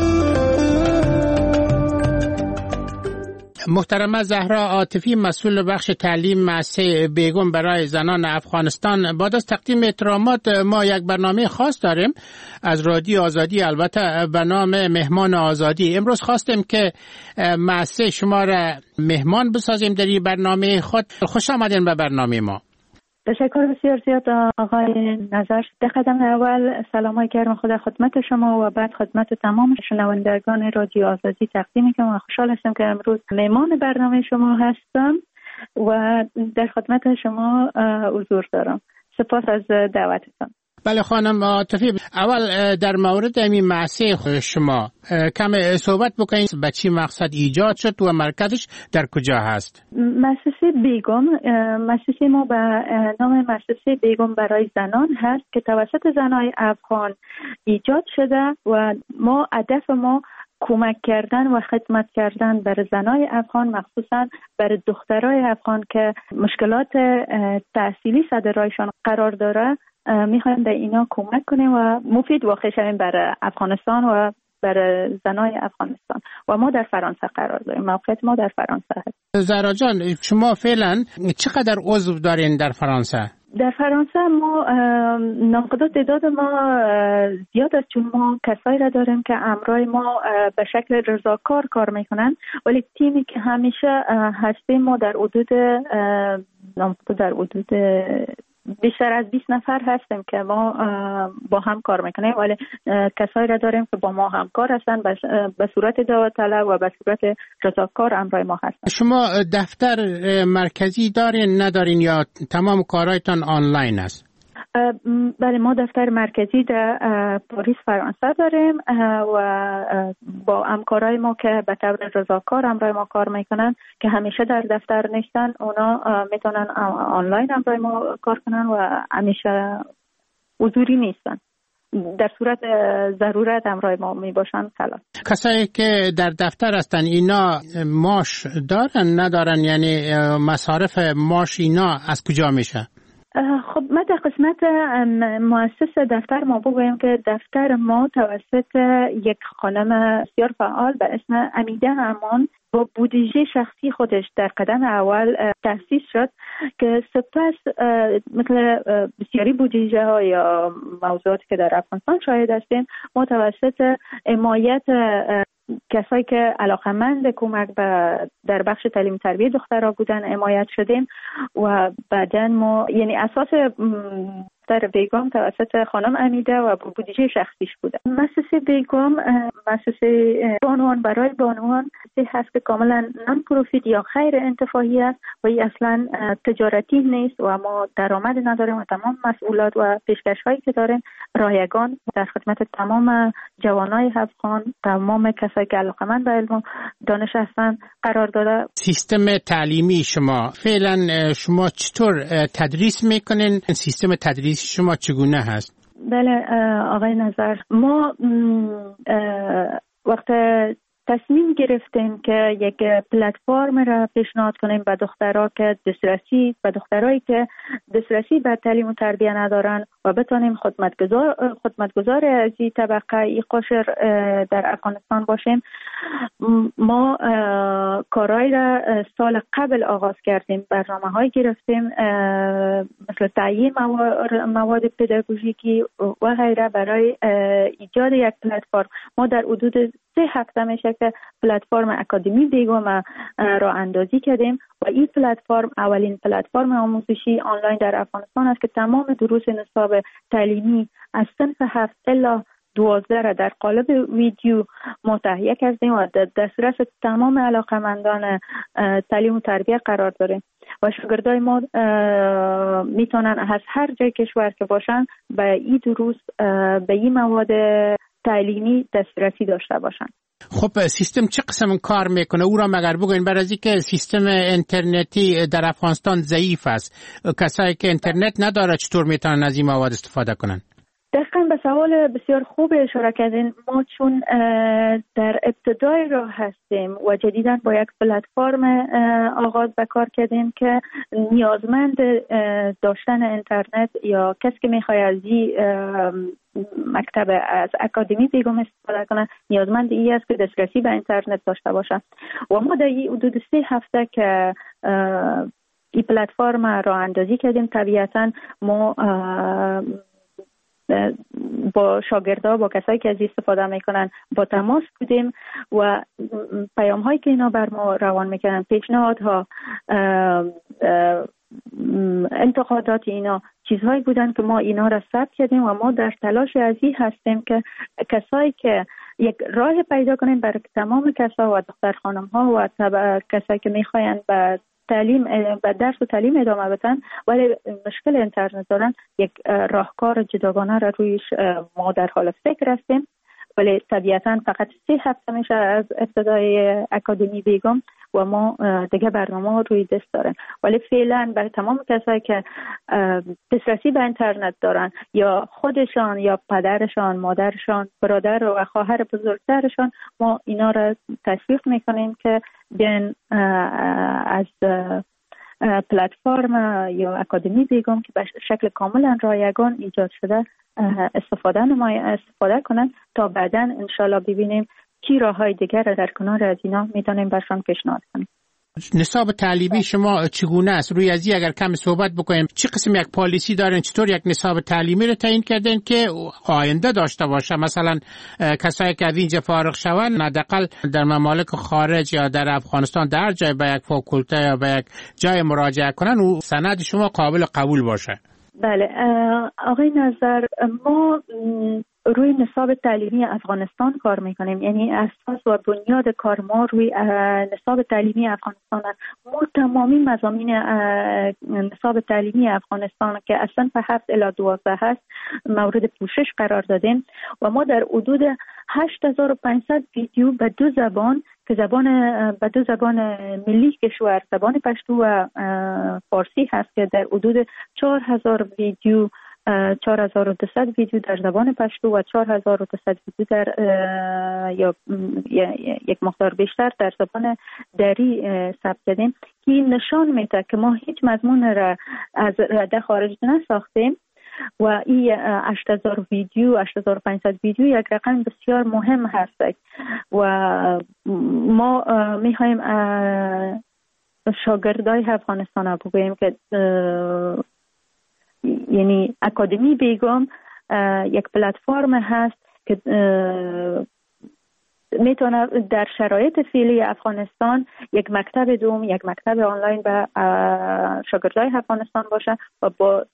محترمه زهرا عاطفی، مسئول بخش تعلیم مؤسسه بیگم برای زنان افغانستان، بعد از تقدیم احترامات ما یک برنامه خاص داریم از رادیو آزادی، البته به نام مهمان آزادی. امروز خواستیم که مؤسسه شما را مهمان بسازیم در این برنامه خود. خوش آمدین به برنامه ما. تشکر بسیار زیاد آقای نظر. به قدم اول سلام گرم خدا خدمت شما و بعد خدمت تمام شنوندگان رادیو آزادی تقدیم می‌کنم. خوشحال هستم که امروز مهمان برنامه شما هستم و در خدمت شما حضور دارم. سپاس از دعوتتان. بله خانم عاطفی، اول در مورد این مؤسسه شما کم صحبت بکنید. به چی مقصد ایجاد شد و مرکزش در کجا هست؟ مؤسسه بیگم، مؤسسه ما به نام مؤسسه بیگم برای زنان هست که توسط زنای افغان ایجاد شده و هدف ما کمک کردن و خدمت کردن بر زنای افغان، مخصوصا بر دخترای افغان که مشکلات تحصیلی سر راهشان قرار داره. میخوایم به اینا کمک کنیم و مفید واقع شویم برای افغانستان و برای زنای افغانستان. و ما در فرانسه قرار داریم. موقعیت ما در فرانسه هست. زهرا جان، شما فعلا چقدر عضو دارین در فرانسه؟ در فرانسه ما ناقدات تعداد ما زیاد است، چون ما کسایی را داریم که امرای ما به شکل رضاکار کار میکنن، ولی تیمی که همیشه هستیم ما در حدود بیشتر از 20 نفر هستیم که ما با هم کار میکنیم، ولی کسایی را داریم که با ما همکار هستن به صورت داوطلب و به صورت رضاکار امرای ما هستن. شما دفتر مرکزی دارین ندارین یا تمام کارهایتان آنلاین است؟ بله، ما دفتر مرکزی در پاریس فرانسه داریم و با همکارای ما که به طور رضاکار همراه ما کار میکنن که همیشه در دفتر نیستن، اونا میتونن آنلاین همراه ما کار کنن و همیشه حضوری نیستن. در صورت ضرورت همراه ما می باشن. کسایی که در دفتر هستن اینا معاش دارن ندارن؟ یعنی مصارف معاش اینا از کجا میشه؟ خب ما در قسمت مؤسس دفتر ما بگویم که دفتر ما توسط یک خانم بسیار فعال به اسم امیده امان با بودجه شخصی خودش در قدم اول تأسیس شد که سپس مثل بسیاری بودجه ها یا موضوعاتی که در افغانستان شاهد هستیم، ما توسط حمایت کسایی که علاقمند کمک در بخش تعلیم تربیت دخترها بودن حمایت شدیم و بعداً ما یعنی اساس در بیگم توسط خانم امیده و بودجه شخصیش بوده. مؤسسه بیگم مؤسسه بانوان برای بانوان هست که کاملا نان پروفیت یا غیر انتفاعی است و این اصلا تجارتی نیست و ما درآمد نداریم و تمام مسئولات و پیشکش‌هایی که داریم رایگان در خدمت تمام جوانای افغان، تمام کسایی که علاقه‌مند به علم و دانش هستند قرار داده. سیستم تعلیمی شما فعلا شما چطور تدریس میکنین؟ سیستم تدریس شما چگونه هست؟ بله آقای نظر، ما وقت تصمیم گرفتیم که یک پلتفرم را پیشنهاد کنیم به دخترها که دخترایی که دسترسی به تعلیم و تربیت ندارن و بتونیم خدمتگزار از این طبقه ای قشر در افغانستان باشیم. ما کارهای را سال قبل آغاز کردیم، برنامه‌های گرفتیم مثل تعیین مواد پداگوژیکی و غیره برای ایجاد یک پلتفرم. ما در حدود 3 هفته میشه که پلتفرم اکادمی بیگم را اندازی کردیم و این پلتفرم اولین پلتفرم آموزشی آنلاین در افغانستان است که تمام دروس نصاب تعلیمی از صنف 7 الی 12 را در قالب ویدیو ما تهیه کردیم و در دسترس تمام علاقه‌مندان تعلیم و تربیت قرار داریم و شاگردای ما میتونن از هر جای کشور که باشن به این دروس به این مواد تعلیمی دسترسی داشته باشن. خب سیستم چه قسم کار میکنه؟ او را مگر بگوین، برای اینکه سیستم اینترنتی در افغانستان ضعیف است. کسایی که اینترنت نداره چطور میتونن از این مواد استفاده کنن؟ دقیقاً به سوال بسیار خوب اشاره کردین. ما چون در ابتدای راه هستیم و جدیداً با یک پلتفرم آغاز به کار کردیم که نیازمند داشتن اینترنت یا کسی که میخواد از مکتب از اکادمی بیگم استفاده کنه نیازمند ای است که دسترسی به اینترنت داشته باشه و ما در حدود 3 هفته که این پلتفرم را اندازی کردیم، طبیعتاً ما با شاگردها، با کسایی که از استفاده میکنن با تماس بودیم و پیام هایی که اینا بر ما روان میکنن، پیشنهادها، انتقادات اینا چیزهایی بودن که ما اینا را ثبت کردیم و ما در تلاش ازی هستیم که کسایی که یک راه پیدا کنیم برای تمام کسا و دختر خانم ها و کسایی که میخواین به تعلیم و درس و تعلیم ادامه بدن ولی مشکل اینترنت دارن، یک راهکار جداگانه را رویش ما در حال فکر هستیم. ولی طبیعتاً فقط 3 هفته میشه از ابتدای اکادمی بیگم و ما دیگه برنامه روی دست دارن، ولی فعلا برای تمام کسایی که دسترسی به اینترنت دارن یا خودشان یا پدرشان، مادرشان، برادر و خواهر بزرگترشان، ما اینا را تشویق میکنیم که بیان از پلتفرم یا اکادمی بیگم که به شکل کاملا رایگان ایجاد شده استفاده کنن تا بعداً انشالله ببینیم چی راههای دیگر را در کنار از اینا میتونیم برشان پیشنهاد کنیم. نصاب تعلیمی شما چگونه است؟ روی ازی اگر کم صحبت بکنیم، چه قسم یک پالیسی دارین؟ چطور یک نصاب تعلیمی رو تعیین کردین که آینده داشته باشه؟ مثلا کسایی که از اینجا فارغ شون حداقل در ممالک خارج یا در افغانستان در جای به یک فاکولته یا به یک جای مراجعه کنن و سند شما قابل قبول باشه. بله آقای نظر، ما روی نصاب تعلیمی افغانستان کار میکنیم، یعنی اساس و بنیاد کار ما روی نصاب تعلیمی افغانستان است. ما تمامی مضامین نصاب تعلیمی افغانستان که اصلا به 7 الی 12 هست مورد پوشش قرار دادیم و ما در حدود 8500 ویدیو به 2 زبان که به 2 زبان ملی کشور، زبان پشتو و فارسی هست، که در حدود 4000 ویدیو 4200 ویدیو در زبان پشتو و 4200 ویدیو در یا یک مقدار بیشتر در زبان دری ثبت کردیم که نشان میده که ما هیچ مضمون را از رده خارج نساختیم و این 8000 ویدیو 8500 ویدیو یک رقم بسیار مهم هست و ما میخوایم شاگردای افغانستان بگوییم که یعنی اکادمی بیگم یک پلتفرم هست که میتونه در شرایط فعلی افغانستان یک مکتب دوم، یک مکتب آنلاین به شاگردای افغانستان باشه و با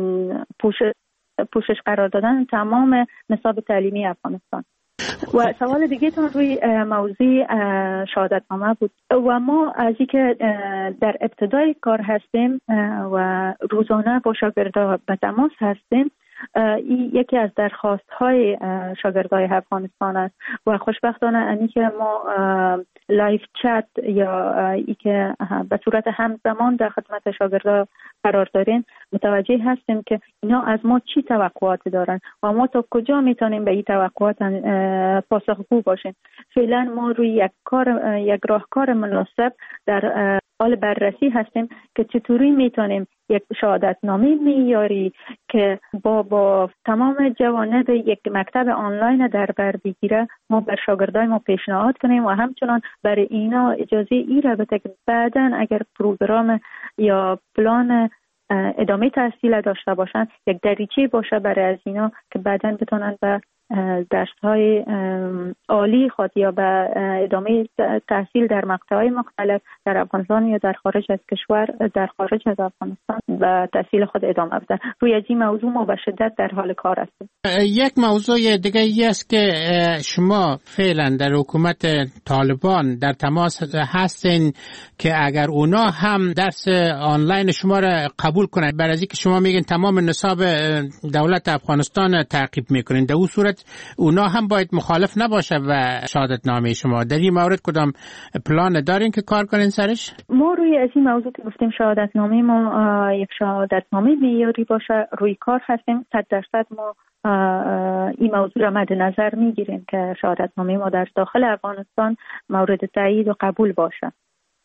پوشش قرار دادن تمام نصاب تعلیمی افغانستان. و سوال دیگه تان روی موضوع شهادتنامه بود و ما از اینکه در ابتدای کار هستیم و روزانه با شاگردان به تماس هستیم، این یکی از درخواست‌های شاگردای افغانستان است و خوشبختانه اینی که ما لایف چت یا ای که به صورت همزمان در خدمت شاگردان قرار داریم متوجه هستیم که اینا از ما چی توقعات دارن و ما تا کجا میتونیم به این توقعات پاسخگو باشیم. فعلا ما روی یک راهکار مناسب در حال بررسی هستیم که چطوری میتونیم یک شهادتنامه معیاری که با تمام جوانب یک مکتب آنلاین در بر بگیره ما بر شاگردای ما پیشنهاد کنیم و همچنان برای اینا اجازه ای را بده که بعداً اگر پروگرام یا پلان ادامه تحصیل داشته باشن یک دریچه باشه برای از اینا که بعداً بتونن به درس‌های عالی خود یا به ادامه تحصیل در مقطع‌های مختلف در افغانستان یا در خارج از کشور، در خارج از افغانستان و تحصیل خود ادامه بدن. روی از این موضوع ما به شدت در حال کار هستیم. یک موضوع دیگه ای است که شما فعلا در حکومت طالبان در تماس هستین که اگر اونا هم درس آنلاین شما را قبول کنند، برای اینکه شما میگین تمام نصاب دولت افغانستان تعقیب میکنین، در اون صورت اونا هم باید مخالف نباشه و شهادتنامه شما. در این مورد کدام پلان دارین که کار کنین سرش؟ ما روی از این موضوع که گفتیم شهادتنامه ما یک شهادتنامه معیاری باشه روی کار هستیم. 100% ما این موضوع را مد نظر میگیریم که شهادتنامه ما در داخل افغانستان مورد تایید و قبول باشه.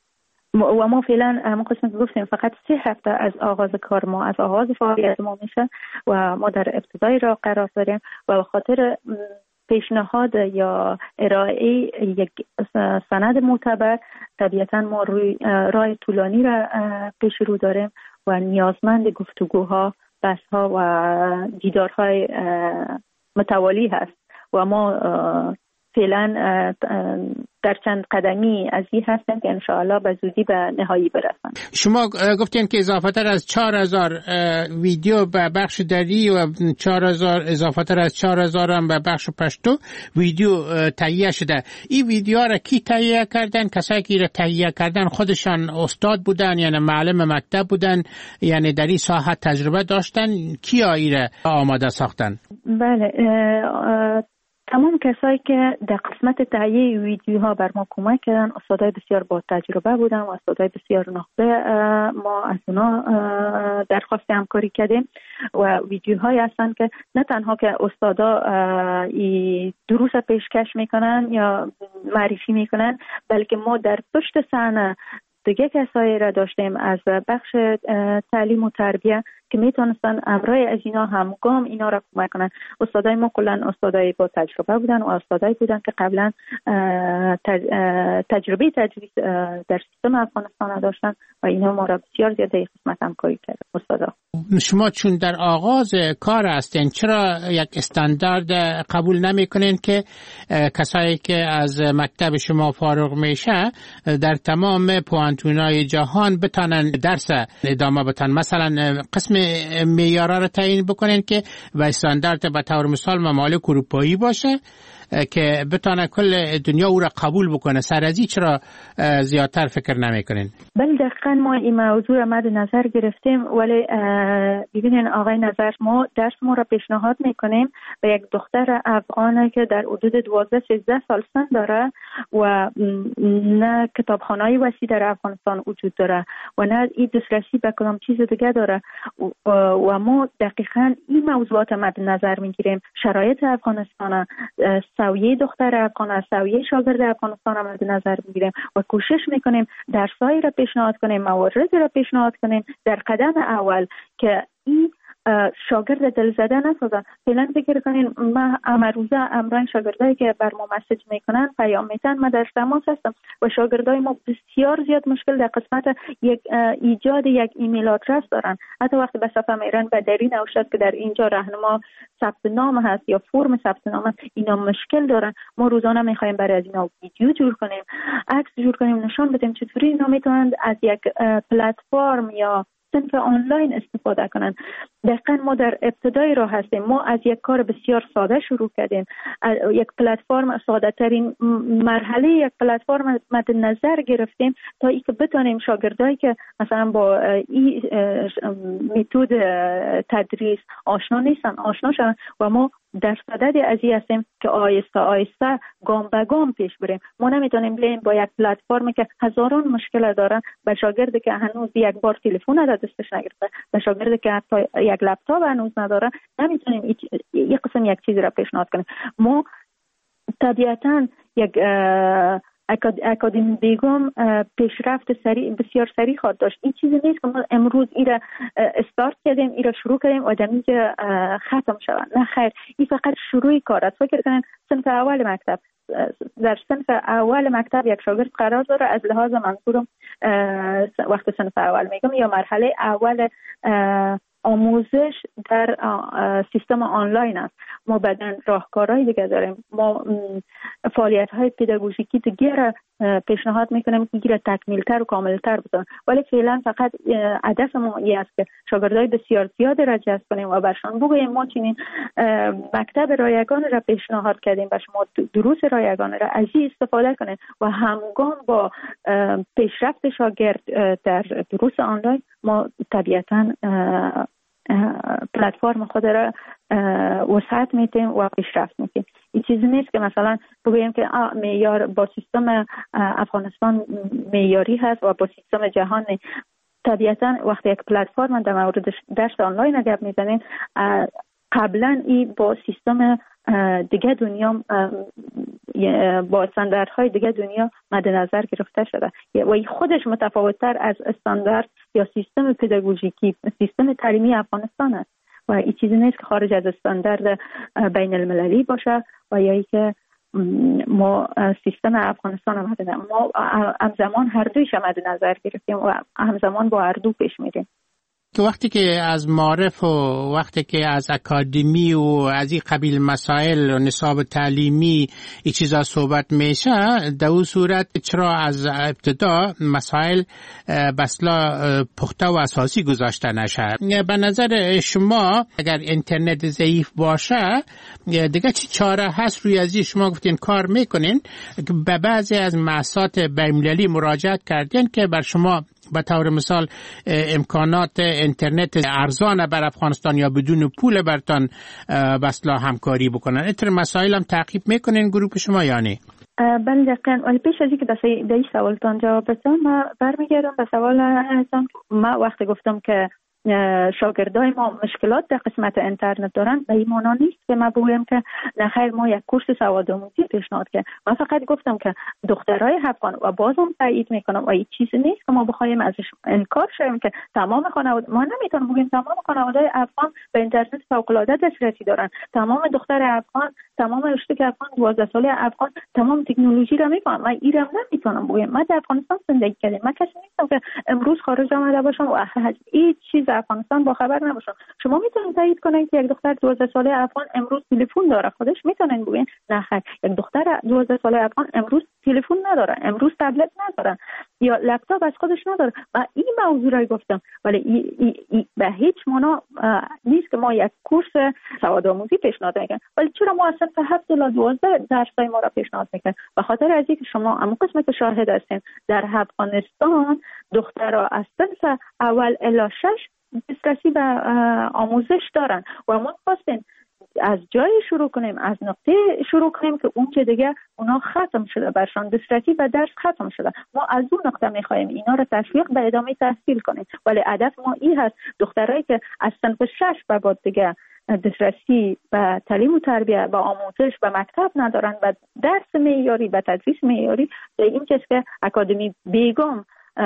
و ما فعلا ما قسمت گفتیم فقط 3 هفته از آغاز کار ما، از آغاز فعالیت ما میشه و ما در ابتدای راه قرار داریم و به خاطر پیشنهاد یا ارائه یک سند معتبر طبیعتا ما روی راه طولانی را پیش رو داریم و نیازمند گفتگوها، بحث‌ها و دیدارهای متوالی هست و ما فعلا در چند قدمی از این هستن که انشاءالله به زودی به نهایی برسن. شما گفتین که اضافتر از 4000 ویدیو به بخش دری و 4000 اضافتر از 4000 هم به بخش پشتو ویدیو تهیه شده. این ویدیوها را کی تهیه کردن؟ کسایی که را تهیه کردن خودشان استاد بودن یعنی معلم مکتب بودن، یعنی در این ساحه تجربه داشتن؟ کیا این را آماده ساختن؟ بله، تمام کسایی که در قسمت تهیه ویدیوها بر ما کمک کردن استادای بسیار با تجربه بودن و استادای بسیار نخبه. ما از اونا درخواست همکاری کردیم و ویدیوهایی هستن که نه تنها که استادا دروس پیشکش میکنن یا معرفی میکنن، بلکه ما در پشت صحنه دیگه کسایی را داشتیم از بخش تعلیم و تربیه که میتونستن امرای از اینا همگام اینا را کمک کنن. استادای ما کلن استادای با تجربه بودن و استادایی بودن که قبلا تجربه تدریس در سیستم افغانستان داشتن و اینا ما را بسیار زیاده قسمت همکاری کردن. استادا شما چون در آغاز کار هستین چرا یک استاندارد قبول نمیکنین که کسایی که از مکتب شما فارغ میشه در تمام پوانتونای جهان بتونن درس ادامه بدن؟ مثلا قسم معیارا رو تعیین بکنین که و استاندارد به طور مثال ممالک اروپایی باشه که بتونه کل دنیا او را قبول بکنه. سر از این چرا زیادتر فکر نمیکنین؟ بله دقیقاً ما این موضوع را مد نظر گرفتیم، ولی ببینین آقای نظر، ما درس ما را پیشنهاد میکنیم به یک دختر افغانه که در حدود 12-13 سال سن داره و نه کتابخانه‌ای وسیع در افغانستان وجود داره و نه این دسترسی به کدام چیز دیگه داره و ما دقیقاً این موضوعات مد نظر میگیریم. شرایط افغانستان، سویه دختر افغان، سویه شاگرد افغانستان را مد نظر میگیریم و کوشش میکنیم درسایی را پیشنهاد کنیم، مواردی را پیشنهاد کنیم در قدم اول که این شاگرد دلزده نسازن. فعلا فکر کنین ما امروزه امران شاگردایی که بر ما مسیج میکنن، پیام میتن، ما در تماس هستم و شاگردای ما بسیار زیاد مشکل در قسمت ایجاد یک ایمیل آدرس دارن. حتی وقتی به صفحه میرن به دری نوشته که در اینجا راهنما ثبت نام هست یا فرم ثبت نام هست، اینا مشکل دارن. ما روزانه میخوایم برای از اینا ویدیو جور کنیم، عکس جور کنیم، نشان بدیم چطوری اینا میتونن از یک پلتفرم یا صنف آنلاین استفاده کنن. دقیقاً ما در ابتدای راه هستیم. ما از یک کار بسیار ساده شروع کردیم، یک پلتفرم ساده ترین مرحله یک پلتفرم مد نظر گرفتیم تا اینکه بتونیم شاگردایی که مثلا با این متد تدریس آشنا نیستن آشنا شون و ما در صدد از این هستیم که آیسته آیسته گام به گام پیش بریم. ما نمیتونیم بریم با یک پلتفرمی که هزاران مشکل دارن به شاگردی که هنوز یک بار تلفن را دستش نگرفته، به شاگردی که حتی یک لپتاپ هنوز نداره، نمیتونیم یک قسم یک چیزی را پیشنهاد کنیم. ما طبیعتاً یک اکادمی بیگم پیشرفت بسیار سریع خواهد داشت. این چیزی نیست که ما امروز ایره استارت کردیم، ایره شروع کردیم و دمیجه ختم شود. نه خیر، این فقط شروعی کار است. فکر کنین صنف اول مکتب، در صنف اول مکتب یک شاگرد قرار داره، از لحاظ منظورم وقت صنف اول میگم یا مرحله اول آموزش در سیستم آنلاین است. ما بعدن راهکارهای دیگه داریم، ما فعالیت‌های پداگوژیکی دیگه را پیشنهاد میکنیم که دیگه تکمیل‌تر و کامل‌تر بکنن، ولی فعلا فقط هدف ما این است که شاگردای بسیار زیاد را جذب کنیم و برشان بگوییم ما چنین مکتب رایگان را پیشنهاد کردیم و شما دروس رایگان را از این استفاده کنید و همگام با پیشرفت شاگرد در دروس آنلاین ما طبیعتاً پلتفرم خود را وسعت میدیم و پیشرفت میدیم. این چیزی نیست که مثلا بگوییم که معیار با سیستم افغانستان معیاری هست و با سیستم جهانی. طبیعتا وقتی یک پلتفرم در مورد درس آنلاین گپ میزنیم، قبلا این با سیستم دیگه دنیا با استانداردهای دیگه دنیا مد نظر گرفته شده و این خودش متفاوت‌تر از استاندارد یا سیستم پداگوژیکی سیستم تعلیمی افغانستان است و این چیزی نیست که خارج از استاندارد بین المللی باشه و یا اینکه ما سیستم افغانستان مد ما همزمان هر دویش مد نظر گرفتیم و همزمان با هر دو پیش میریم. که وقتی که از معارف و وقتی که از اکادمی و از این قبیل مسائل و نصاب تعلیمی این چیزا صحبت میشه، در اون صورت چرا از ابتدا مسائل بسلا پخته و اساسی گذاشته نشه؟ به نظر شما اگر اینترنت ضعیف باشه دیگه چی چاره هست روی ازی؟ شما گفتین کار میکنین، به بعضی از مؤسسات بین‌المللی مراجعت کردین که بر شما به طور مثال امکانات اینترنت ارزان بر افغانستان یا بدون پول برتان بسلا همکاری بکنن. اینطور مسائل هم تعقیب میکنین گروه شما یا نه؟ بله دقیقاً. ولی پیش از اینکه به این سوالتان جواب بدم، ما برمیگردم به سوال هستم. ما وقتی گفتم که شاگردای ما مشکلات در قسمت اینترنت دارن، به این معنا نیست که ما بگویم که نه خیر ما یک کورس سوادآموزی پیشنهاد کردیم. من فقط گفتم که دخترای افغان و بازم تایید میکنم و این چیزی نیست که ما بخوایم ازش انکار شیم که تمام خانواده، ما نمیتونیم بگیم تمام خانواده‌های افغان به اینترنت فوق‌العاده دسترسی دارن، تمام دختر افغان، تمام اشتک افغان، 12 ساله افغان تمام تکنولوژی را میفهمن. من ایران نمیتونم بگم، من در افغانستان زندگی کردم، من کسی نیستم که امروز خارج آمده باشم و هیچ چیز افغانستان با خبر نباشم. شما میتونید تایید کنید که یک دختر 12 ساله افغان امروز تلفن داره، خودش میتونین بگین نه خیر یک دختر 12 ساله افغان امروز تلفن نداره، امروز تبلت نداره. یا لپتاپ از خودش نداره. و این موضوع را گفتم، ولی به هیچ معنا نیست که ما یک کورس سوادآموزی پیشنهاد میکنیم. ولی چرا ما اصلا 7 تا 12 درسای ما را پیشنهاد میکنیم؟ به خاطر از اینکه شما اما قسمت که شاهد هستین در افغانستان دخترها از صنف اول الی 6 دسترسی به آموزش دارن و ما خواستیم از جای شروع کنیم، از نقطه شروع کنیم که اون که دیگه اونا ختم شده، برشان دسترسی و درس ختم شده. ما از اون نقطه میخوایم اینا رو تشویق به ادامه تحصیل کنیم. ولی هدف ما این هست دخترایی که از صنف 6 به بعد دیگه دسترسی به تعلیم و تربیت، به آموزش، به مکتب ندارن، به درس معیاری، به تدریس معیاری، این چیزی که اکادمی بیگم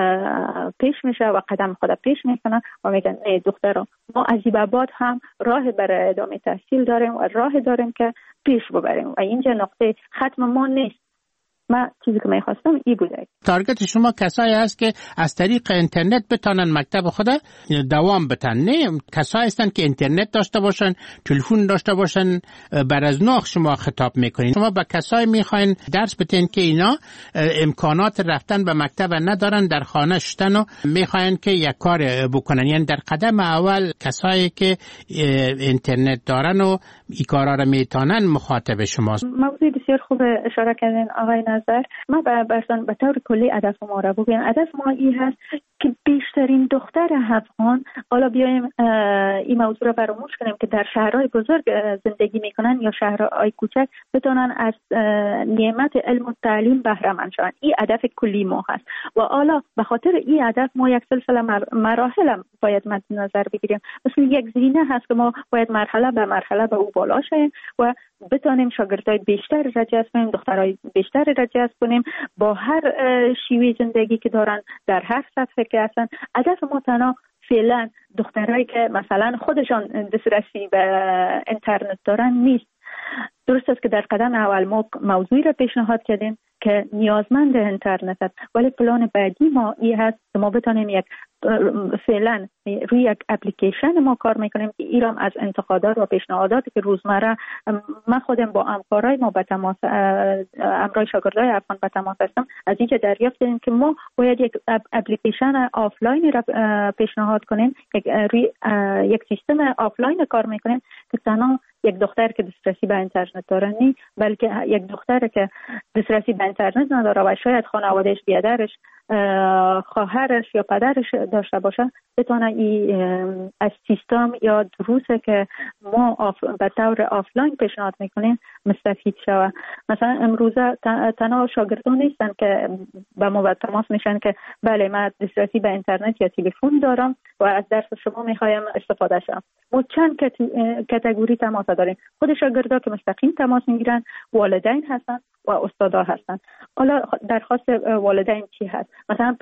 پیش میشه و قدم خود پیش میکنه و میگن ای دختران ما از این بعد هم راه برای ادامه تحصیل داریم و راه داریم که پیش ببریم و اینجا نقطه ختم ما نیست. من چیزی که میخواستم این بوده. تارگت شما کسایی هست که از طریق اینترنت بتانن مکتب خود دوام بتن، نه کسایی هستن که اینترنت داشته باشن، تلفن داشته باشن. بر از نوع شما خطاب میکنین. شما به کسایی میخواین درس بتین که اینا امکانات رفتن به مکتب ندارن، در خانه شدن و میخواین که یک کار بکنن. یعنی در قدم اول کسایی که اینترنت دارن و این کارا رو میتونن مخاطب شماست. موضوع بسیار خوب اشاره کردین آقای نظر. ما به طور کلی هدف ما را بگیم. هدف ما این هست که بیشترین دختر افغان، حالا بیایم این موضوع را فراموش کنیم که در شهرهای بزرگ زندگی میکنن یا شهرهای کوچک، بتونن از نعمت علم و تعلیم بهره مند شوند. این هدف کلی ما هست و حالا به خاطر این هدف ما یک سلسله مراحل باید مد نظر بگیریم. مثل یک زینه هست که ما باید مرحله به مرحله به او بالا شیم و بتونیم شاگردای بیشتر را جذب کنیم، دخترای بیشتر را جذب کنیم با هر شیوه زندگی که دارن، در هر سطحی که هستن. هدف ما تنها فعلا دخترایی که مثلا خودشان دسترسی به اینترنت دارن نیست. درست است که در قدم اول ما موضوعی را پیشنهاد کردیم که نیازمند اینترنت است، ولی پلان بعدی ما این هست که ما بتونیم فعلا روی یک اپلیکیشن ما کار میکنیم که ایرام از انتقادات و پیشنهاداتی که روزمره من خودم با همکارای ما به تماس، همراه شاگردای افغان به تماس هستم، از اینکه دریافت کردیم که ما باید یک اپلیکیشن آفلاین را پیشنهاد کنیم، یک سیستم آفلاین کار میکنیم که تنها یک دختر که دسترسی به اینترنت داره نیست، بلکه یک دختر که دسترسی به اینترنت نداره و شاید خانوادهش، بیادرش، خواهرش یا پدرش داشته باشه، بتونه از سیستم یا دروسی که ما به طور آفلاین پیشنهاد میکنیم مستفید شود. مثلا امروزه تنها شاگردان نیستن که با ما تماس میشن که بله من دسترسی به اینترنت یا تلفن دارم و از درس شما میخوایم استفاده شم. ما چند کاتگوری تماس داریم. خود شاگردا که مستقیم تماس میگیرن، والدین هستن و استادا هستن. حالا درخواست والدین چی هست؟ مثلا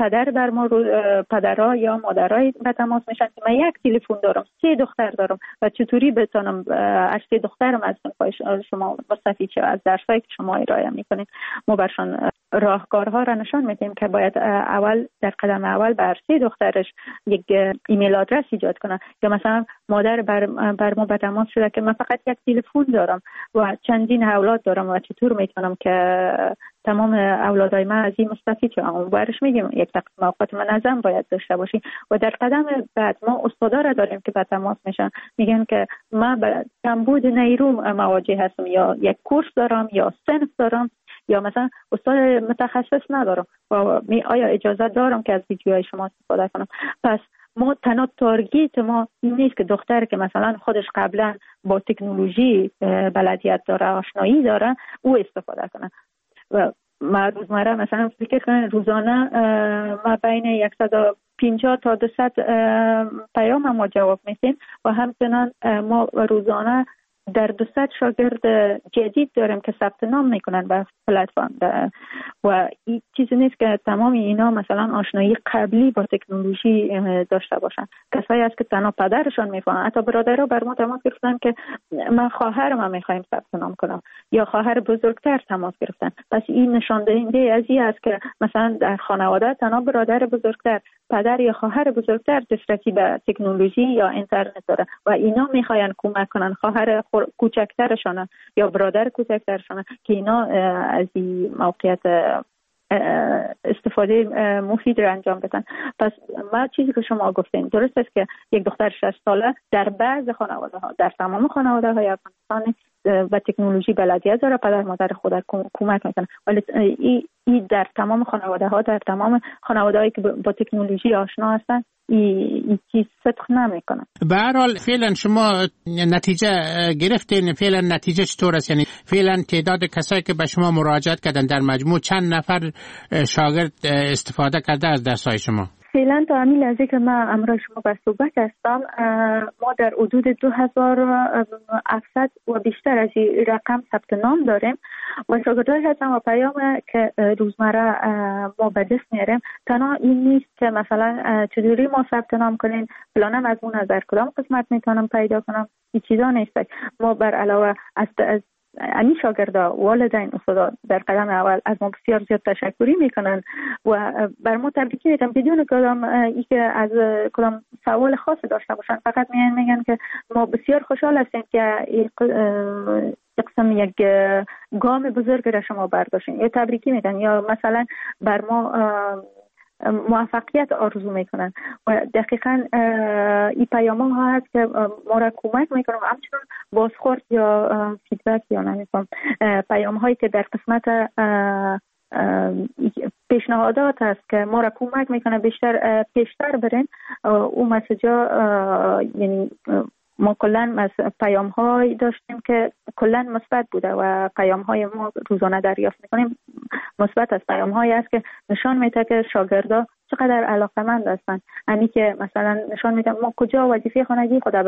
پدرها یا مادرای به تماس میشن که من یک تلفن دارم، 3 دختر دارم و چطوری بتونم از 3 دخترم از شما مستفید شم، از درسایی که شما ارائه میکنید. ما برشان راهکارها را نشان میدیم که باید اول در قدم اول بر 3 دخترش یک ایمیل آدرس ایجاد کنه، یا مثلا مادر بر ما به تماس شده که من فقط یک تلفن دارم و چندین اولاد دارم و چطور میتونم که تمام اولادای من از این مستفید شدن. برش میگیم یک تقسیم اوقات منظم باید داشته باشیم. و در قدم بعد ما استادا را داریم که به تماس میشن، میگن که من به کمبود نیرو مواجه هستم، یا یک کورس دارم یا صنف دارم، یا مثلا استاد متخصص ندارم و آیا اجازه دارم که از ویدیوهای شما استفاده کنم. پس ما تنها تارگت ما این نیست که دختر که مثلا خودش قبلا با تکنولوژی بلدیت داره، آشنایی داره، او استفاده کنه. و ما روزمره مثلا فکر کنم روزانه ما بین 150 تا 200 پیام ما جواب میدیم و همچنان ما روزانه در 200 شاگرد جدید داریم که ثبت نام میکنن به پلتفرم و این چیزی نیست که تمام اینا مثلا آشنایی قبلی با تکنولوژی داشته باشن. کسایی هست که تنها پدرشان میفهمن. حتی برادرها بر ما تماس گرفتن که من خواهرم میخوایم ثبت نام کنم، یا خواهر بزرگتر تماس گرفتن. پس این نشان دهنده از این است که مثلا در خانواده تنها برادر بزرگتر، پدر یا خواهر بزرگتر دسترسی به تکنولوژی یا اینترنت داره و اینا میخواین کمک کنن خواهر کوچکترشان یا برادر کوچکترشان که اینا از این موقعیت استفاده مفید را انجام بدن. پس ما چیزی که شما گفتین درست است که یک دختر 6 ساله در بعض خانواده ها، در تمام خانواده های افغانستان و تکنولوژی بلدیت داره، پدر مادر خود کمک میکنه، ولی این در تمام خانواده ها، در تمام خانواده هایی که با تکنولوژی آشنا هستن این چیز صدق نمیکنه. به هر حال فعلا شما نتیجه گرفتین، فعلا نتیجه چطور است؟ یعنی فعلا تعداد کسایی که به شما مراجعت کردن در مجموع چند نفر شاگرد استفاده کرده از درس‌های شما؟ فعلا تا همین لحظه که من امروز شما به صحبت هستم ما در حدود 2700 و بیشتر از این رقم ثبت نام داریم و شاگردای هستن و پیام که روزمره ما به دست میاریم تنها این نیست که مثلا چجوری ما ثبت نام کنیم، فلان مضمون از در کدام قسمت میتونم پیدا کنم، این چیزا نیست. ما بر علاوه از امی شاگردا، والدین، استادا در قدم اول از ما بسیار زیاد تشکری میکنن و بر ما تبریکی میگن بدون کدام ای که از کدام سوال خاصی داشته باشن، فقط میگن که ما بسیار خوشحال هستیم که یک گام بزرگ را شما برداشتین، یا تبریکی میگن یا مثلا بر ما موفقیت آرزو میکنن و دقیقاً این پیام ها هست که ما را کمک میکنن و همچنان بازخورد یا فیدبک یا نمیکنم پیام هایی که در قسمت پیشنهادات هست که ما را کمک میکنه بیشتر پیشتر برین. اون مسیجا یعنی ما کلن پیام های داشتیم که کلن مثبت بوده و پیام های ما روزانه دریافت میکنیم مثبت از پیام هایی است که نشان میده که شاگردا چقدر علاقه‌مند هستن. یعنی که مثلا نشان میده ما کجا وظیفه خانگی خود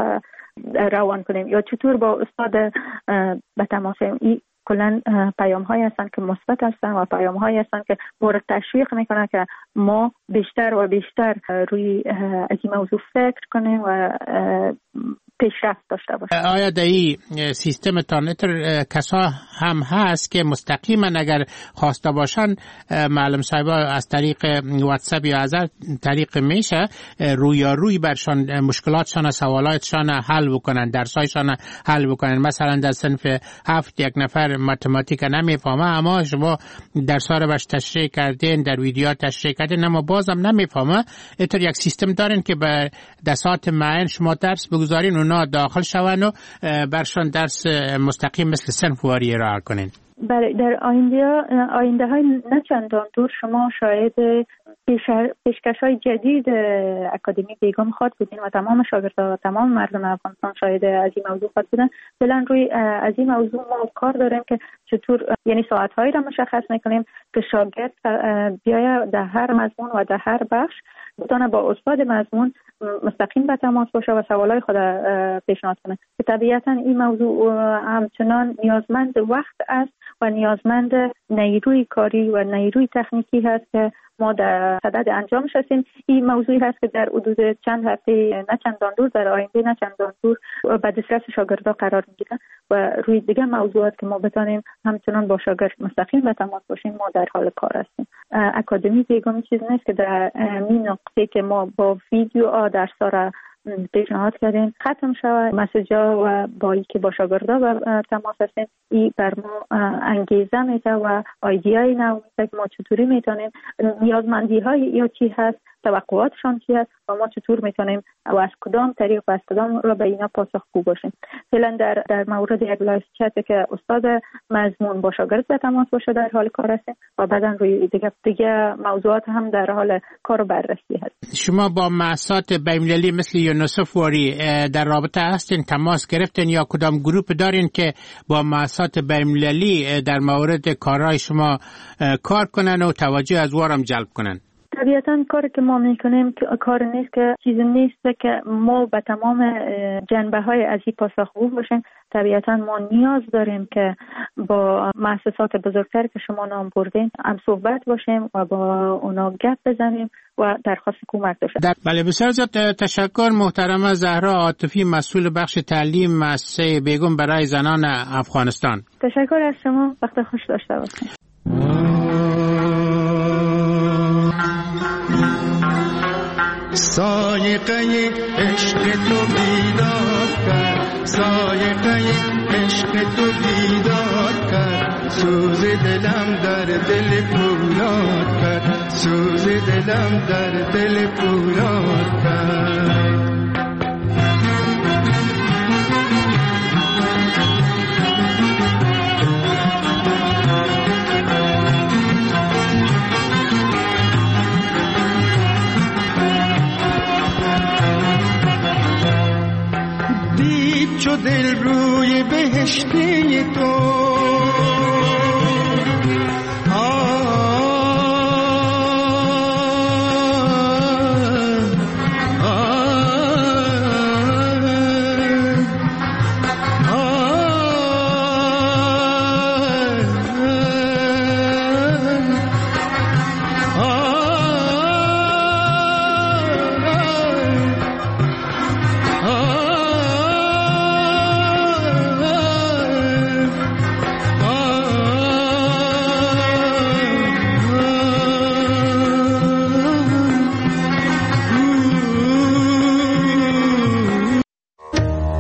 روان کنیم یا چطور با استاد به تماس. این کلا پیام هایی هستن که مثبت هستن و پیام هایی هستن که ما رو تشویق میکنن که ما بیشتر و بیشتر روی از این موضوع فکر کنیم و پیشرفت داشته باشیم. آیا در این سیستم تانتر کسا هم هست که مستقیما اگر خواسته باشن معلم صاحبا از طریق واتساپ یا از طریق میشه روی برشان مشکلاتشان سوالاتشان حل بکنن، درسایشان حل بکنن؟ مثلا در صنف 7 یک نفر متماتیک نمیفهمه اما شما درس رو باش تشریح کردین، در ویدیو تشریح کردین اما بازم نمیفهمه، اینطور یک سیستم دارین که به دسات معین شما درس بگذارین اونا داخل شون و برشان درس مستقیم مثل صنف واری ارائه کنین؟ بله، در آینده های نه چندان دور شما شاید پیشکش های جدید اکادمی بیگم خواد بودین و تمام شاگردان و تمام مردم افغانستان شاید از این موضوع خواد بودن. فعلا روی از این موضوع ما کار داریم که چطور یعنی ساعت هایی را مشخص میکنیم که شاگرد بیاید در هر مضمون و در هر بخش بتونه با استاد مضمون مستقیم به تماس باشه و سوالای خود پیشنهاد کنه. که طبیعتا این موضوع همچنان نیازمند وقت است و نیازمند نیروی کاری و نیروی تکنیکی هست که ما در صدد انجامش هستیم. این موضوعی هست که در حدود چند هفته نه چندان دور، در آینده نه چندان دور به دسترس شاگردان قرار میگیرن و روی دیگه موضوعات که ما بتونیم همچنان با شاگرد مستقیم به تماس باشیم ما در حال کار هستیم. اکادمی بیگم چیز نیست که در این نقطه که ما با ویدیو درس‌ها را پیشنهاد کردیم ختم شود مسیجا و با ای که با شاگردا به تماس هستیم. این بر ما انگیزه میده و ایدیای نو میده که ما چطوری میتونیم نیازمندی های یا چی هست، توقعاتشان چی هست و ما چطور میتونیم و از کدام طریق و از کدام را به اینا پاسخگو باشیم. فعلا در مورد یک لایو چت که استاد مضمون با شاگرد به تماس باشه در حال کار هستیم و بعداً روی دیگه موضوعات هم در حال کار و بررسی هست. شما با مؤسسات بین‌المللی مثل یونیسف واری در رابطه هستین، تماس گرفتین یا کدام گروپ دارین که با مؤسسات بین‌المللی در مورد کارهای شما کار کنن و توجه از وارم جلب کنن؟ طبیعتاً کاری که ما میکنیم کار نیست که چیزی نیست که ما به تمام جنبه های از این پاسخگو باشیم. طبیعتاً ما نیاز داریم که با مؤسسات بزرگتر که شما نام بردین هم صحبت باشیم و با اونا گپ بزنیم و درخواست کمک داشته. بله، بسیار زیاد تشکر محترمه زهرا عاطفی، مسئول بخش تعلیم مؤسسه بیگم برای زنان افغانستان. تشکر از شما، وقت خوش داشته باشید. سایقه عشق تو بیداد کرد، سایقه عشق تو بیداد کرد، سوز دلم در دل پور دلم در دل پولاد کرد. دید چو دل روی بهشتی تو